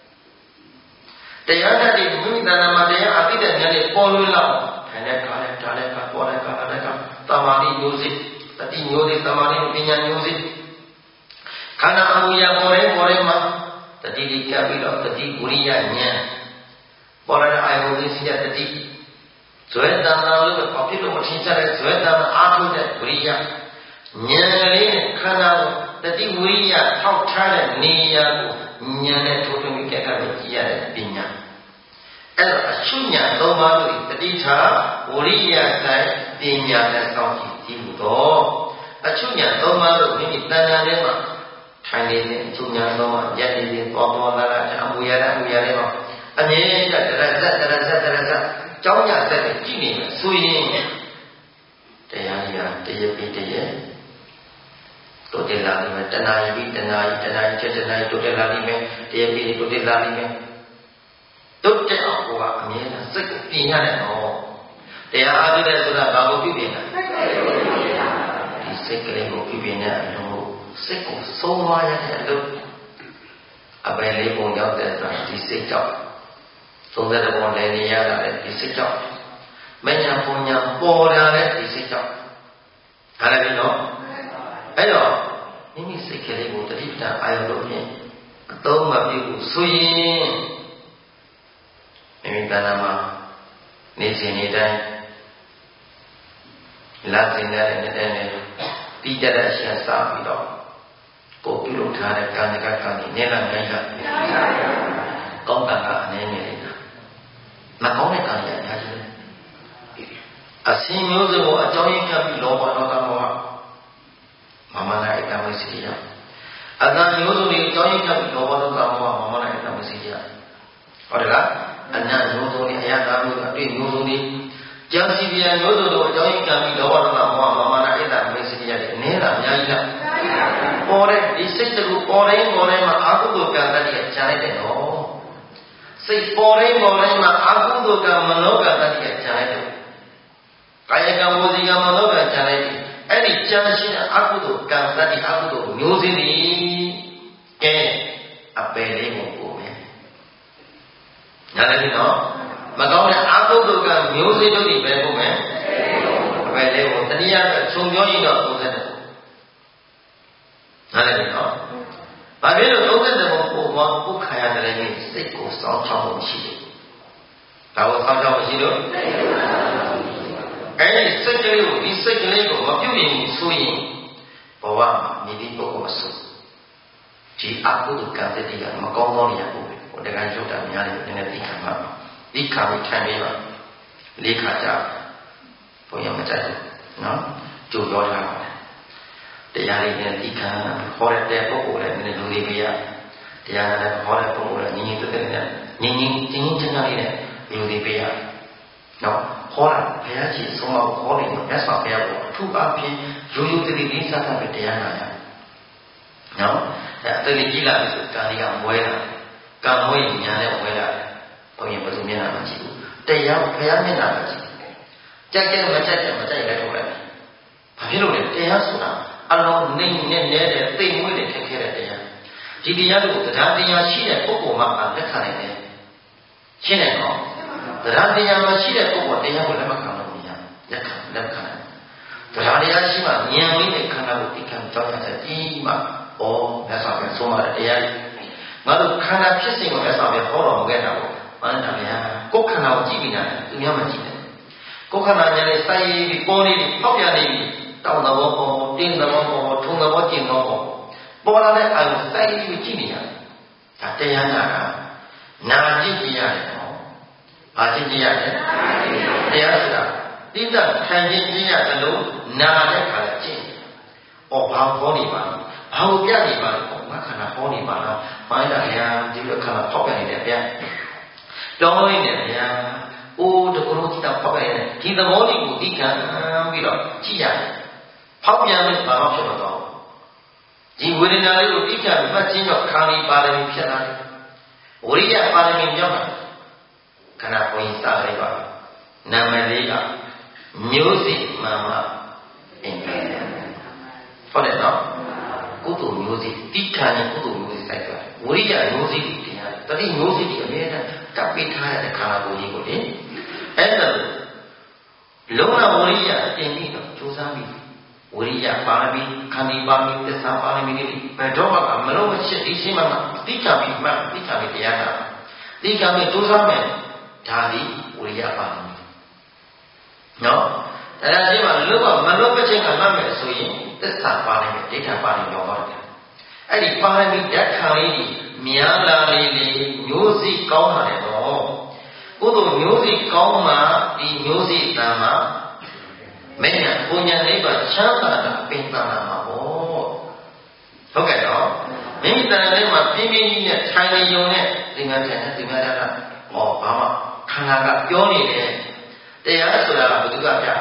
တရားနဲ့ဒီမိမိတဏ္ဍာမှာတရားအသိတဲ့ဉာဏ်နဲ့ပေါ်လွင်လာထိုင်တဲ့ခါနဲ့ဒါနဲ့ခါပေါ်တဲ့ခါနဲ့ခါတမာတိမျိုးစေ့တတိမျိုးစေ့တမာတိပညာမျိုးစေ့ခန္ဓာအမူအရာပေါ်တဲ့ပေါ်တဲ့မှာတတိတိကပ်ပြီးတော့တတိဝိရိယဉာဏ်ပေါ်လာတဲ့အာယုသိစိတတတိဇွဲတဏ္ဍာလို့ဘာဖြစ်လို့မထင်ရှားတဲ့ဇွဲတဏ္ဍာအားထုတ်တဲ့ဝိရိယဉာဏ်ကလေးနဲ့ခန္ဓာကိုတတိဝိရိယထောက်ထားတဲ့နေရာကိုဉာဏ်နဲ့ထိုးထွင်းပြီးကြက်ကနေကြည့်ရတဲ့ပညာအဲ့တော့အရှုညာသုံးပါးတို့တတိထာဝိရိယဆိုင်ပညာနဲ့စောင့်ကြည့်ကြည့်လို့တော့အရှုညာသုံးပါးတို့မိမိတဏ္ဍာထဲမှာထိုင်နေတဲ့အရှုညာသုံးပါးရက်နေနေပေါ်ပေါ်လာလာအမူအရာအမူအရာတွေမှာအမြဲတမ်းတရဇတ်တရဇတ်တရဇတ်ကြောင်းရသက်နဲ့ကြည့်နေမယ်ဆိုရင်တရားကြီးဟာတရပိတရတိုးတက်လာလိမ့်မယ်တဏှာယိတဏှာယိတဏှာယိချက်တဏှာယိတိုးတက်လာလိမ့်မယ်တရားပိတိုးတက်လာလိမ့်မယ်တိုးတက်အောင်ကအမြဲတမ်းစိတ်ကိုပြင်ရတယ်နော်တရားအားထုတ်တဲ့ဆိုတာဘာကိုပြပြင်လဲဒီစိတ်ကလေးကိုပြပြင်တဲ့အလုပ်စိတ်ကိုဆုံးမရတဲ့အလုပ်အပယ်လေးပုံရောက်တဲ့အခါဒီစိတ်ကြောင့်သုံးတဲ့ပုံလည်းနေရတာလေဒီစိတ်ကြောင့်မညာပုံညာပေါ်လာတဲ့ဒီစိတ်ကြောင့်ဒါလည်းပြီနော်အဲ့တော့မိမိစိတ်ကလေးကိုတတိပ္ပံအာယုလို့ဖြင့်အသုံးမပြုဘူးဆိုရင်မိမိတဏ္ဍာမှာနေစဉ်နေတိုင်းလာစဉ်တဲ့နေတဲ့နဲ့တိကျတဲ့အရှင်းစားပြီးတော့ကိုပြုလုပ်ထားတဲ့ကာဏကကံနဲ့နေလာနိုင်တာကောင်းတာကအနေနဲ့နေတာမကောင်းတဲ့ကံရအများကြီးပဲအစင်းမျိုးစုံကိုအကြောင်းရင်းပြပြီးလောဘဒေါသမောဟမမနာဧကမစီယအတန်မျိုးစုံတွေအကြောင်းရင်းပြပြီးလောဘဒေါသမောဟမမနာဧကမစီယဟုတ်တယ်လားအနတ်မျိုးစုံတွေအယတမျိုးအတွေ့မျိုးစုံတွေကြာစီပြန်မျိုးစုံတို့အကြောင်းရင်းပြပြီးလောဘဒေါသမောဟမမနာဧကမစီယတဲ့အနေနဲ့အများကြီးလားပေါ်တဲ့ဒီစိတ်တကူပေါ်တိုင်းပေါ်တိုင်းမှာအာဟုတုကံတည်းကခြားလိုက်တယ်နော်စိတ်ပေါ်တိုင်းပေါ်တိုင်းမှာအာဟုတုကံမနောကံတည်းကခြားလိုက်တယ်ကာယကံဝစီကံမနောကံခြားလိုက်တယ်အဲ့ဒီကြံရှိတဲ့အကုသိုလ်ကံတည်းအကုသိုလ်မျိုးစင်းဒီကဲအပယ်လေးကိုပို့မယ်ညာလည်းနော်မကောင်းတဲ့အကုသိုလ်ကံမျိုးစင်းတို့ဒီပဲပို့မယ်အပယ်လေးကိုတနည်းအားဖြင့်ခြုံပြောရင်တော့သုံးတဲ့နားလည်ပြီနော်။ဘာဖြစ်လို့သုံးတဲ့ဘုံကိုဘာပုခါရတယ်လဲစိတ်ကိုစောင်းချောင်းမှုရှိတယ်။ဒါကိုစောင်းချောင်းမှုရှိလို့အဲဒီစိတ်ကလေးကိုဒီစိတ်ကလေးကိုမပြုတ်ရင်ဆိုရင်ဘဝမှာမိမိပုဂ္ဂိုလ်မဆိုဒီအကုသိုလ်ကံတည်းကမကောင်းသောနေရာကိုဟိုတကယ်ရုပ်တာများတယ်နည်းနည်းသိခံပါဒီခါကိုခံပေးပါလေးခါကြာဘုံရမကြိုက်ဘူးနော်ကြိုးပြောထားပါတယ်တရားရည်နဲ့တိခံဟောတဲ့ပုဂ္ဂိုလ်လည်းနည်းနည်းလူတွေပြရတရားနဲ့ဟောတဲ့ပုဂ္ဂိုလ်ကညီညီတက်တက်နဲ့ညီညီချင်းချင်းချမ်းချမ်းလေးနဲ့ယူသေးပေးရနော်ဟောတာဘုရားကြီးဆုံးမဟောနေတော့မြတ်စွာဘုရားကအထူးအဖြင့်ရိုးရိုးတည်းလေးစသဖြင့်တရားနာရနော်အဲတတိကြီးလာပြီဆိုကာရီကမွဲလာကံမွဲညာနဲ့မွဲလာဘုရင်ဘယ်သူမျက်နှာမှကြည့်ဘူးတရားဘုရားမျက်နှာမှကြည့်ကြိုက်တယ်မကြိုက်တယ်မကြိုက်လည်းထုတ်လိုက်ဘာဖြစ်လို့လဲတရားဆိုတာအလုံးနေနဲ့နေတဲ့သိမွေးတဲ့ခက်ခဲတဲ့တရားဒီတရားကိုတရားတရားရှိတဲ့ပုဂ္ဂိုလ်မှလက်ခံနိုင်တယ်ရှင်းတယ်နော်တရားတရားမရှိတဲ့ပုဂ္ဂိုလ်တရားကိုလက်မခံလို့မရလက်ခံလက်ခံတရားတရားရှိမှဉာဏ်လေးနဲ့ခန္ဓာကိုသိခံကြောက်ရတဲ့ဒီမှာဩမြတ်စွာဘုရားဆုံးမတဲ့တရားငါတို့ခန္ဓာဖြစ်စဉ်ကိုမြတ်စွာဘုရားဟောတော်မူခဲ့တာကိုမှန်တယ်ဗျာကိုယ်ခန္ဓာကိုကြည့်ပြီးတာသူများမကြည့်နဲ့ကိုယ်ခန္ဓာညာနဲ့စိုက်ပြီးပေါ်နေပြီးပေါက်ပြန်နေပြီးတောင်းတော်ဘောတင်းတော်ဘောထုံတော်ဘောကျင်တော်ဘောပေါ်လာတဲ့အာယုစိုက်ပြီးကြည့်နေရတယ်ဒါတရားနာတာနာကြည့်ကြရတယ်နော်ဘာကြည့်ကြရတယ်တရားဆိုတာတိတ္တခံကြည့်ကြရတယ်လို့နာတဲ့ခါကျင့်ဩဘာဟောနေပါလဲဘာကိုပြနေပါလဲငါခန္ဓာဟောနေပါလားမိုင်းတာဗျာဒီလိုခန္ဓာပေါက်ပြန်နေတယ်ဗျာတောင်းနေတယ်ဗျာအိုးတကူလုံးကြည့်တော့ပေါက်ပြန်နေဒီသဘောလေးကိုသိခံပြီးတော့ကြည့်ရတယ်ပေါက်ပြန်လို့ဘာမှဖြစ်မသွားဘူးဒီဝေဒနာလေးကိုသိခံမှတ်ခြင်းတော့ခန္ဓာပါရမီဖြစ်လာတယ်ဝိရိယပါရမီမြောက်တာခန္ဓာကိုယ်စလေးပါနာမည်လေးကမျိုးစိမှန်မှအင်္ဂလိပ်ဟုတ်တယ်နော်ကုသိုလ်မျိုးစိတိခဏနဲ့ကုသိုလ်မျိုးစိစိုက်သွားတယ်ဝိရိယမျိုးစိတွေတရားတတိမျိုးစိတွေအမြဲတမ်းတပ်ပေးထားတဲ့ခန္ဓာကိုယ်ကြီးကိုလေအဲ့ဒါလုံးဝဝိရိယအတင်ပြီးတော့ကြိုးစားပြီးဝိရိယပါရမီခန္ဒီပါရမီသစ္စာပါရမီတွေဘယ်တော့မှမလုံးမချစ်ဒီရှင်းမှတိခဏပြီးမှတိခဏပြီးတရားနာတိခဏပြီးကြိုးစားမယ်ဒါဒီဝိရိယပါရမီနော်တရားရှိမှလုံးဝမလုံးမချစ်ကမှတ်မယ်ဆိုရင်သစ္စာပါရမီဒိဋ္ဌပါရမီရောက်ပါတယ်အဲ့ဒီပါရမီဓာတ်ခံလေးကြီးများလာလေးလေးမျိုးစိကောင်းလာတယ်တော့ကုသိုလ်မျိုးစိကောင်းမှဒီမျိုးစိတန်မှာမဉ္ဇဉ်ပူညာလေးပါချမ်းသာတာပင်သာတာမှာပေါ့ဟုတ်ကဲ့နော်မိမိတန်လေးမှာပြင်းပြင်းကြီးနဲ့ထိုင်နေုံနဲ့ဒီမှာထိုင်နေဒီမှာတာဟောဘာမှခန္ဓာကပြောနေတယ်တရားဆိုတာကဘယ်သူကပြ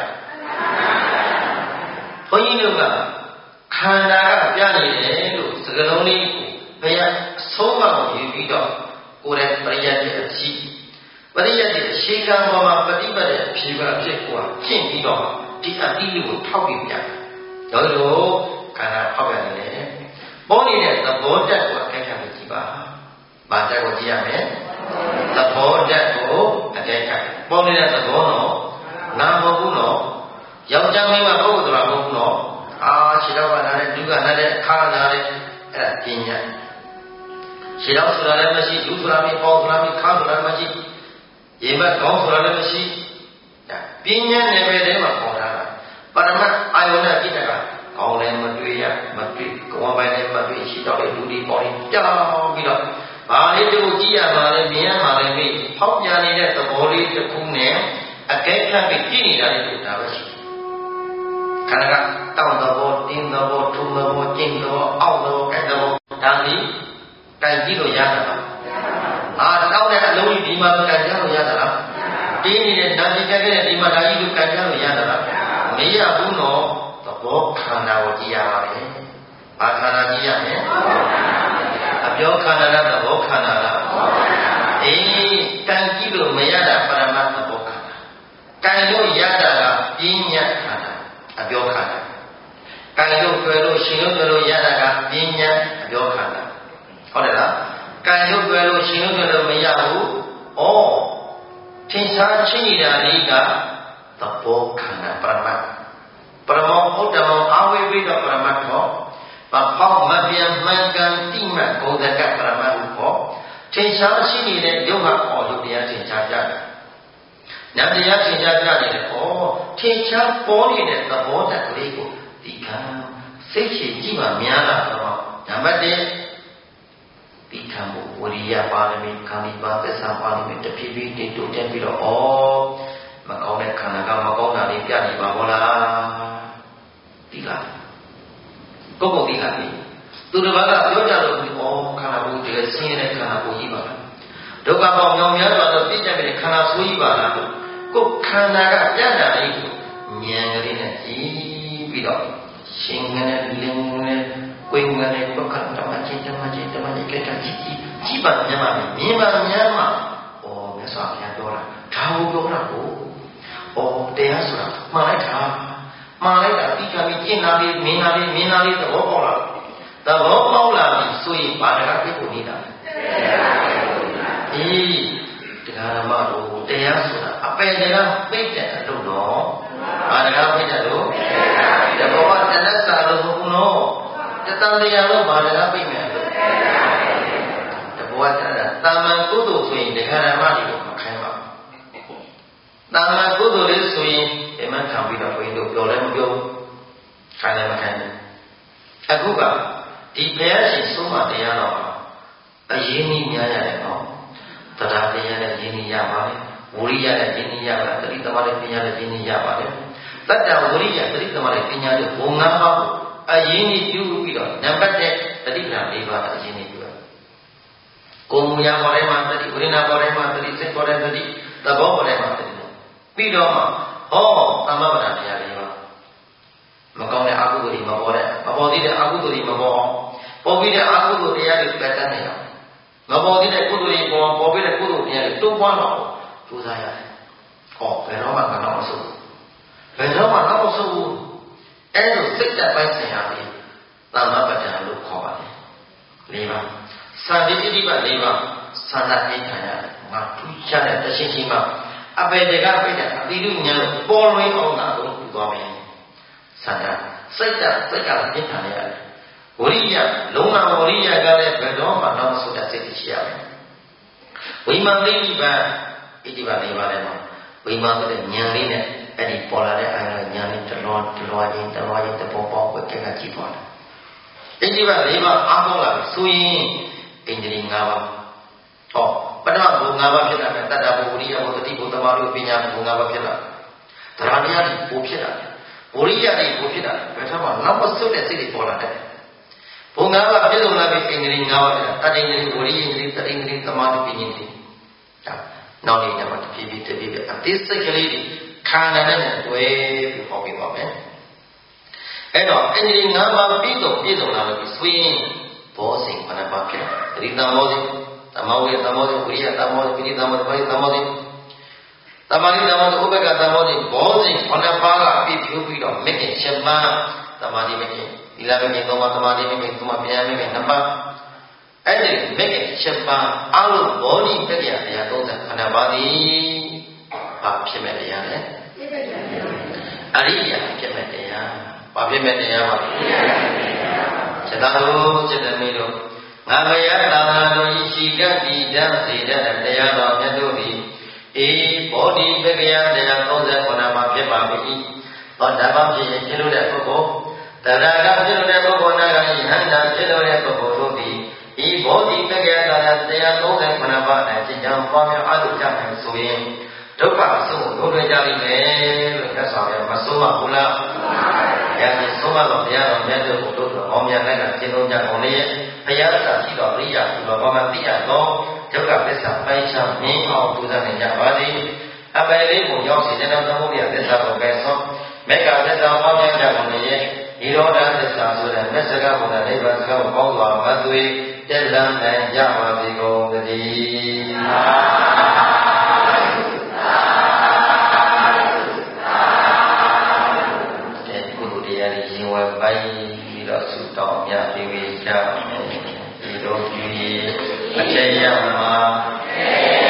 ဘုန်းကြီးတို့ကခန္ဓာကပြနေတယ်လို့စကားလုံးလေးကိုဘယ်အဆုံးမကိုယူပြီးတော့ကိုယ်ရဲ့ပရိယတ်ရဲ့အရှိပရိယတ်ရဲ့အရှိကံပေါ်မှာပฏิပတ်တဲ့အဖြစ်ကအဖြစ်ကိုကျင့်ပြီးတော့ဒီအတိလေးကိုထောက်ပြီးပြတယ်။ဒါလို့ခန္ဓာထောက်ရတယ်လေ။ပေါ်နေတဲ့သဘောတက်ကိုအကဲခတ်ပြီးကြည့်ပါ။ဘာတက်ကိုကြည့်ရမလဲ။သဘောတက်ကိုအကဲခတ်။ပေါ်နေတဲ့သဘောတော့နာမဟုတ်ဘူးနော်။ယောက်ျားမိန်းမပုဂ္ဂိုလ်တော်မဟုတ်ဘူးနော်။အာခြေတော့ကနားနဲ့ဒုက္ခနားနဲ့ခါနားနဲ့အဲ့ဒါပညာ။ခြေတော့ဆိုတာလည်းမရှိဒုဆိုတာမရှိပေါဆိုတာမရှိခါဆိုတာမရှိရေဘက်ကောင်းဆိုတာလည်းမရှိဒါပညာနယ်ပယ်ထဲမှာပေါ်လာတာပရမတ်အာယုန်နဲ့ပြည့်တဲ့ကကောင်းလည်းမတွေ့ရမတွေ့ကောင်းပိုင်းလည်းမတွေ့ရှိတော့တဲ့လူတွေပေါ်ရင်ကြောက်ပြီးတော့ဘာလေးတို့ကြည့်ရမှာလဲမြင်ရမှာလဲမေးဖောက်ပြန်နေတဲ့သဘောလေးတစ်ခုနဲ့အကဲခတ်ပြီးကြည့်နေတာလေးတို့ဒါပဲရှိခန္ဓာကတောင့်သဘောတင်းသဘောထုံသဘောကျင့်သဘောအောက်သဘောကြိုက်သဘောဒါသည်ကြိုက်ကြည့်လို့ရတာပါအာတောက်တဲ့အလုံးကြီးဒီမှာကြံကြလို့ရတာလားတင်းနေတဲ့ဓာတ်ကြီးကဲတဲ့ဒီမှာဓာတ်ကြီးကိုကြံကြလို့ရတာလားမရဘူးနော်သဘောခန္ဓာကိုကြည့်ရပါမယ်ဘာခန္ဓာကြည့်ရမလဲအပြောခန္ဓာလားသဘောခန္ဓာလားအေးကံကြည့်လို့မရတာပရမတ်သဘောခန္ဓာကံလို့ရတာကပညာခန္ဓာအပြောခန္ဓာကံလို့တွေ့လို့ရှင်လို့တွေ့လို့ရတာကပညာအပြောခန္ဓာဟုတ်တယ်လားကံရုပ်တွေ့လို့ရှင်လို့တွေ့လို့မရဘူး။ဩထင်ရှားချင်းနေတာလေးကသဘောခန္ဓာပရမတ်ပရမောဥဒ္ဓမောအာဝိပိဒပရမတ်ကိုဘာပေါက်မပြတ်မှန်ကန်တိမှတ်ဂုဏ်တကပရမတ်ကိုထင်ရှားရှိနေတဲ့ယုတ်ဟာအော်ယုတ်တရားထင်ရှားကြတယ်။နတ်တရားထင်ရှားကြတယ်။ဩထင်ရှားပေါ်နေတဲ့သဘောတက်ကလေးကိုဒီကံစိတ်ရှိကြည့်မှများလာတော့နံပါတ်တစ်ဒီခံဖို့ဝိရိယပါရမီခန္ဒီပါသစ္စာပါရမီတဖြည်းဖြည်းတိတ်တိုးတက်ပြီးတော့ဩမကောင်းတဲ့ခန္ဓာကမကောင်းတာလေးပြနေပါဘောလားဒီလားကိုယ့်ကိုယ်ဒီလားဒီသူတစ်ပါးကပြောကြလို့ဩခန္ဓာကိုယ်တကယ်ဆင်းရဲတဲ့ခန္ဓာကိုယ်ကြီးပါလားဒုက္ခပေါင်းမြောင်များစွာသောပြည့်ကျက်တဲ့ခန္ဓာဆိုးကြီးပါလားကိုခန္ဓာကပြတ်တာလေးကိုဉာဏ်ကလေးနဲ့ကြည့်ပြီးတော့ရှင်ငနဲ့လင်းနဲ့ကိုယ်ငနဲ့ပုဂ္ဂဓမ္မချင်းဓမ္မချင်းဓမ္မချင်းကြက်ကြည့်ကြည့်ကြည့်ပါမြင်ပါမြင်ပါမြင်ပါဩမြတ်စွာဘုရားပြောတာဒါကိုပြောတာကိုဩတရားဆိုတာမှားလိုက်တာမှားလိုက်တာဒီကနေ့ကျင့်တာလေးမြင်တာလေးမြင်တာလေးသဘောပေါက်လာသဘောပေါက်လာပြီဆိုရင်ဘာတကားပြဖို့နေတာအေးတရားဓမ္မတို့တရားဆိုတာအပယ်တရားပိတ်တဲ့အလုပ်တော့ဘာတရားပိတ်တယ်လို့တဘောကတဏ္ဍစာလို့ဘုကုနောတတန်တရားလို့ဘာတရားပိတ်မယ်လို့တဘောကတဏ္ဍတာမန်ကုသိုလ်ဆိုရင်တရားဓမ္မတွေကိုမခိုင်းပါဘူးတာမန်ကုသိုလ်လေးဆိုရင်ဒီမှာခံပြီးတော့ဘုန်းကြီးတို့ပြောလည်းမပြောခိုင်းလည်းမခိုင်းဘူးအခုကဒီဘုရားရှင်ဆုံးမတရားတော်အရင်ကြီးများရတယ်နော်တရားတရားနဲ့ယဉ်နေရပါလေဝိရိယနဲ့ယဉ်နေရပါတတိသမารနဲ့ပညာနဲ့ယဉ်နေရပါလေတတ္တဝိရိယတတိသမารနဲ့ပညာတို့ဘုံငါးပါးအရင်ကြီးပြုပြီးတော့နံပါတ်တစ်တတိပ္ပံ၄ပါးအရင်ကြီးပြုရကိုယ်မူရပေါ်တိုင်းမှာတတိဝိရိယပေါ်တိုင်းမှာတတိစိတ်ပေါ်တိုင်းတတိသဘောပေါ်တိုင်းမှာတတိပြီးတော့မှဟောသမ္မာပဒတရားလေးပါမကောင်းတဲ့အကုသိုလ်တွေမပေါ်တဲ့မပေါ်သေးတဲ့အကုသိုလ်တွေမပေါ်အောင်ပေါ်ပြီးတဲ့အကုသိုလ်တရားတွေပတ်တတ်နေအောင်မပေါ်သေးတဲ့ကုသိုလ်တွေပေါ်ပေါ်ပြီးတဲ့ကုသိုလ်တရားတွေတိုးပွားတော့ကြိုးစားရတယ်။ဟောဘယ်တော့မှကတော့မဆုံးဘူး။ဘယ်တော့မှတော့မဆုံးဘူး။အဲလိုစိတ်တက်ပိုင်းဆိုင်ရာတွေသမ္မာပဋ္ဌာန်လို့ခေါ်ပါတယ်။၄ပါး။စာတိဣတိပ၄ပါးဆန္ဒအိဋ္ဌာယငါထူးခြားတဲ့တရှိချင်းမှာအပေတကပြိတ္တာအတိတုဉာဏ်လို့ပေါ်လွင်အောင်တာလို့ပြောသွားမယ်။ဆန္ဒစိတ်တက်စိတ်ကပြင်းထန်ရတယ်။ဝိရိယလုံးဝဝိရိယကလည်းဘယ်တော့မှတော့ဆိုတဲ့စိတ်ရှိရမယ်ဝိမာန်လေးပါဣတိပါလေးပါလည်းမှာဝိမာန်ဆိုတဲ့ဉာဏ်လေးနဲ့အဲ့ဒီပေါ်လာတဲ့အာရုံဉာဏ်လေးတလောတလောချင်းတလောချင်းတပေါ်ပေါက်ကိုတက်ကကြည့်ပေါ်လာဣတိပါလေးပါအားကောင်းလာပြီဆိုရင်ဣန္ဒြေ၅ပါးဟောပထမဘုံ၅ပါးဖြစ်တာပဲတတ္တဘုဝိရိယဘုသတိဘုသမာဓိပညာဘုံ၅ပါးဖြစ်လာတရားတရားတွေပို့ဖြစ်လာဝိရိယတွေပို့ဖြစ်လာဘယ်ထမှနောက်မဆုတ်တဲ့စိတ်တွေပေါ်လာတယ်ဘုံငါးပါးပြည့်စုံလာပြီဣန္ဒြေ၅ပါးတတ္တိန္ဒြေဝိရိယန္ဒြေတတိန္ဒြေသမာဓိပညာန္ဒြေဒါနောက်နေ့ကျမှတဖြည်းဖြည်းတဖြည်းဖြည်းအသေးစိတ်ကလေးတွေခန္ဓာနဲ့တွဲပြီးဟောပြပါမယ်အဲ့တော့ဣန္ဒြေ၅ပါးပြည့်စုံပြည့်စုံလာလို့ဆိုရင်ဘောဇဉ်ခဏပါဖြစ်တယ်သတိတမောဇဉ်သမောဝေသမောဇဉ်ဝိရိယသမောဇဉ်ပိဋိသမောဇဉ်ပရိသမောဇဉ်သမာဓိသမောဇဉ်ဥပ္ပကသမောဇဉ်ဘောဇဉ်ခဏပါးကပြည့်ဖြူပြီးတော့မက္ကင်ရှင်ပန်းသမာဓိမက္ကင်ဒီလာမက္ကင်သုံးပါးသမာဓိမက္ကင်သုံးပါးပညာမက္ကင်နှစ်ပါးအဲ့ဒီမက္ကင်ရှင်ပန်းအလုံးဘောဓိပက္ခယတရားသုံးဆယ်ခဏပါးသည်ဘာဖြစ်မဲ့တရားလဲအရိယာဖြစ်မဲ့တရားဘာဖြစ်မဲ့တရားပါစေတတော်စေတမိတို့ငါမယတာနာတို့ဤရှိကတိဓာစေတတရားတော်မြတ်တို့သည်အေဘောဓိပက္ခယတရားသုံးဆယ်ခဏပါးဖြစ်ပါ၏ဟောဒါပါဖြစ်ရင်ဖြစ်လို့တဲ့ပုဂ္ဂိုလ်တဏှာကဖြစ်လို့တဲ့ပုဂ္ဂိုလ်နာကဤဟန္တာဖြစ်လို့တဲ့ပုဂ္ဂိုလ်တို့သည်ဤဘောဓိပက္ခယတရားတရားသုံးဆယ်ခဏပါးနဲ့ကျင့်ကြံပွားများအားထုတ်ကြမယ်ဆိုရင်ဒုက္ခအဆုံးတို့တွေ့ကြလိမ့်မယ်လို့မြတ်စွာဘုရားမဆုံးမဘူးလား။ညာဒီဆုံးမတော်ဘုရားတော်မြတ်တို့ကိုတို့တော်အောင်မြတ်လိုက်တာကျင့်လို့ကြကုန်လေဘုရားသာရှိတော်ရိယာသူတော်ဘာမှသိရတော့ဒုက္ခသစ္စာပိုင်းခြားမြင်အောင်ပူဇော်နိုင်ကြပါစေ။အပယ်လေးကိုရောက်စေတဲ့သမုဒ္ဒရာသစ္စာကိုပဲဆုံးမေဃသစ္စာပေါင်းများကြကုန်လေဒီရောဓသစ္စာဆိုတဲ့မြတ်စကားဘုရားနိဗ္ဗာန်စကားကိုပေါင်းစွာမသွေတက်လန်းနိုင်ကြပါစေကုန်သတည်းပိုင်းပြီးတော့ဆုတောင်းမြတ်ပြီးကြမယ်ဒီလိုကြီးအကျဉ်းရမှာ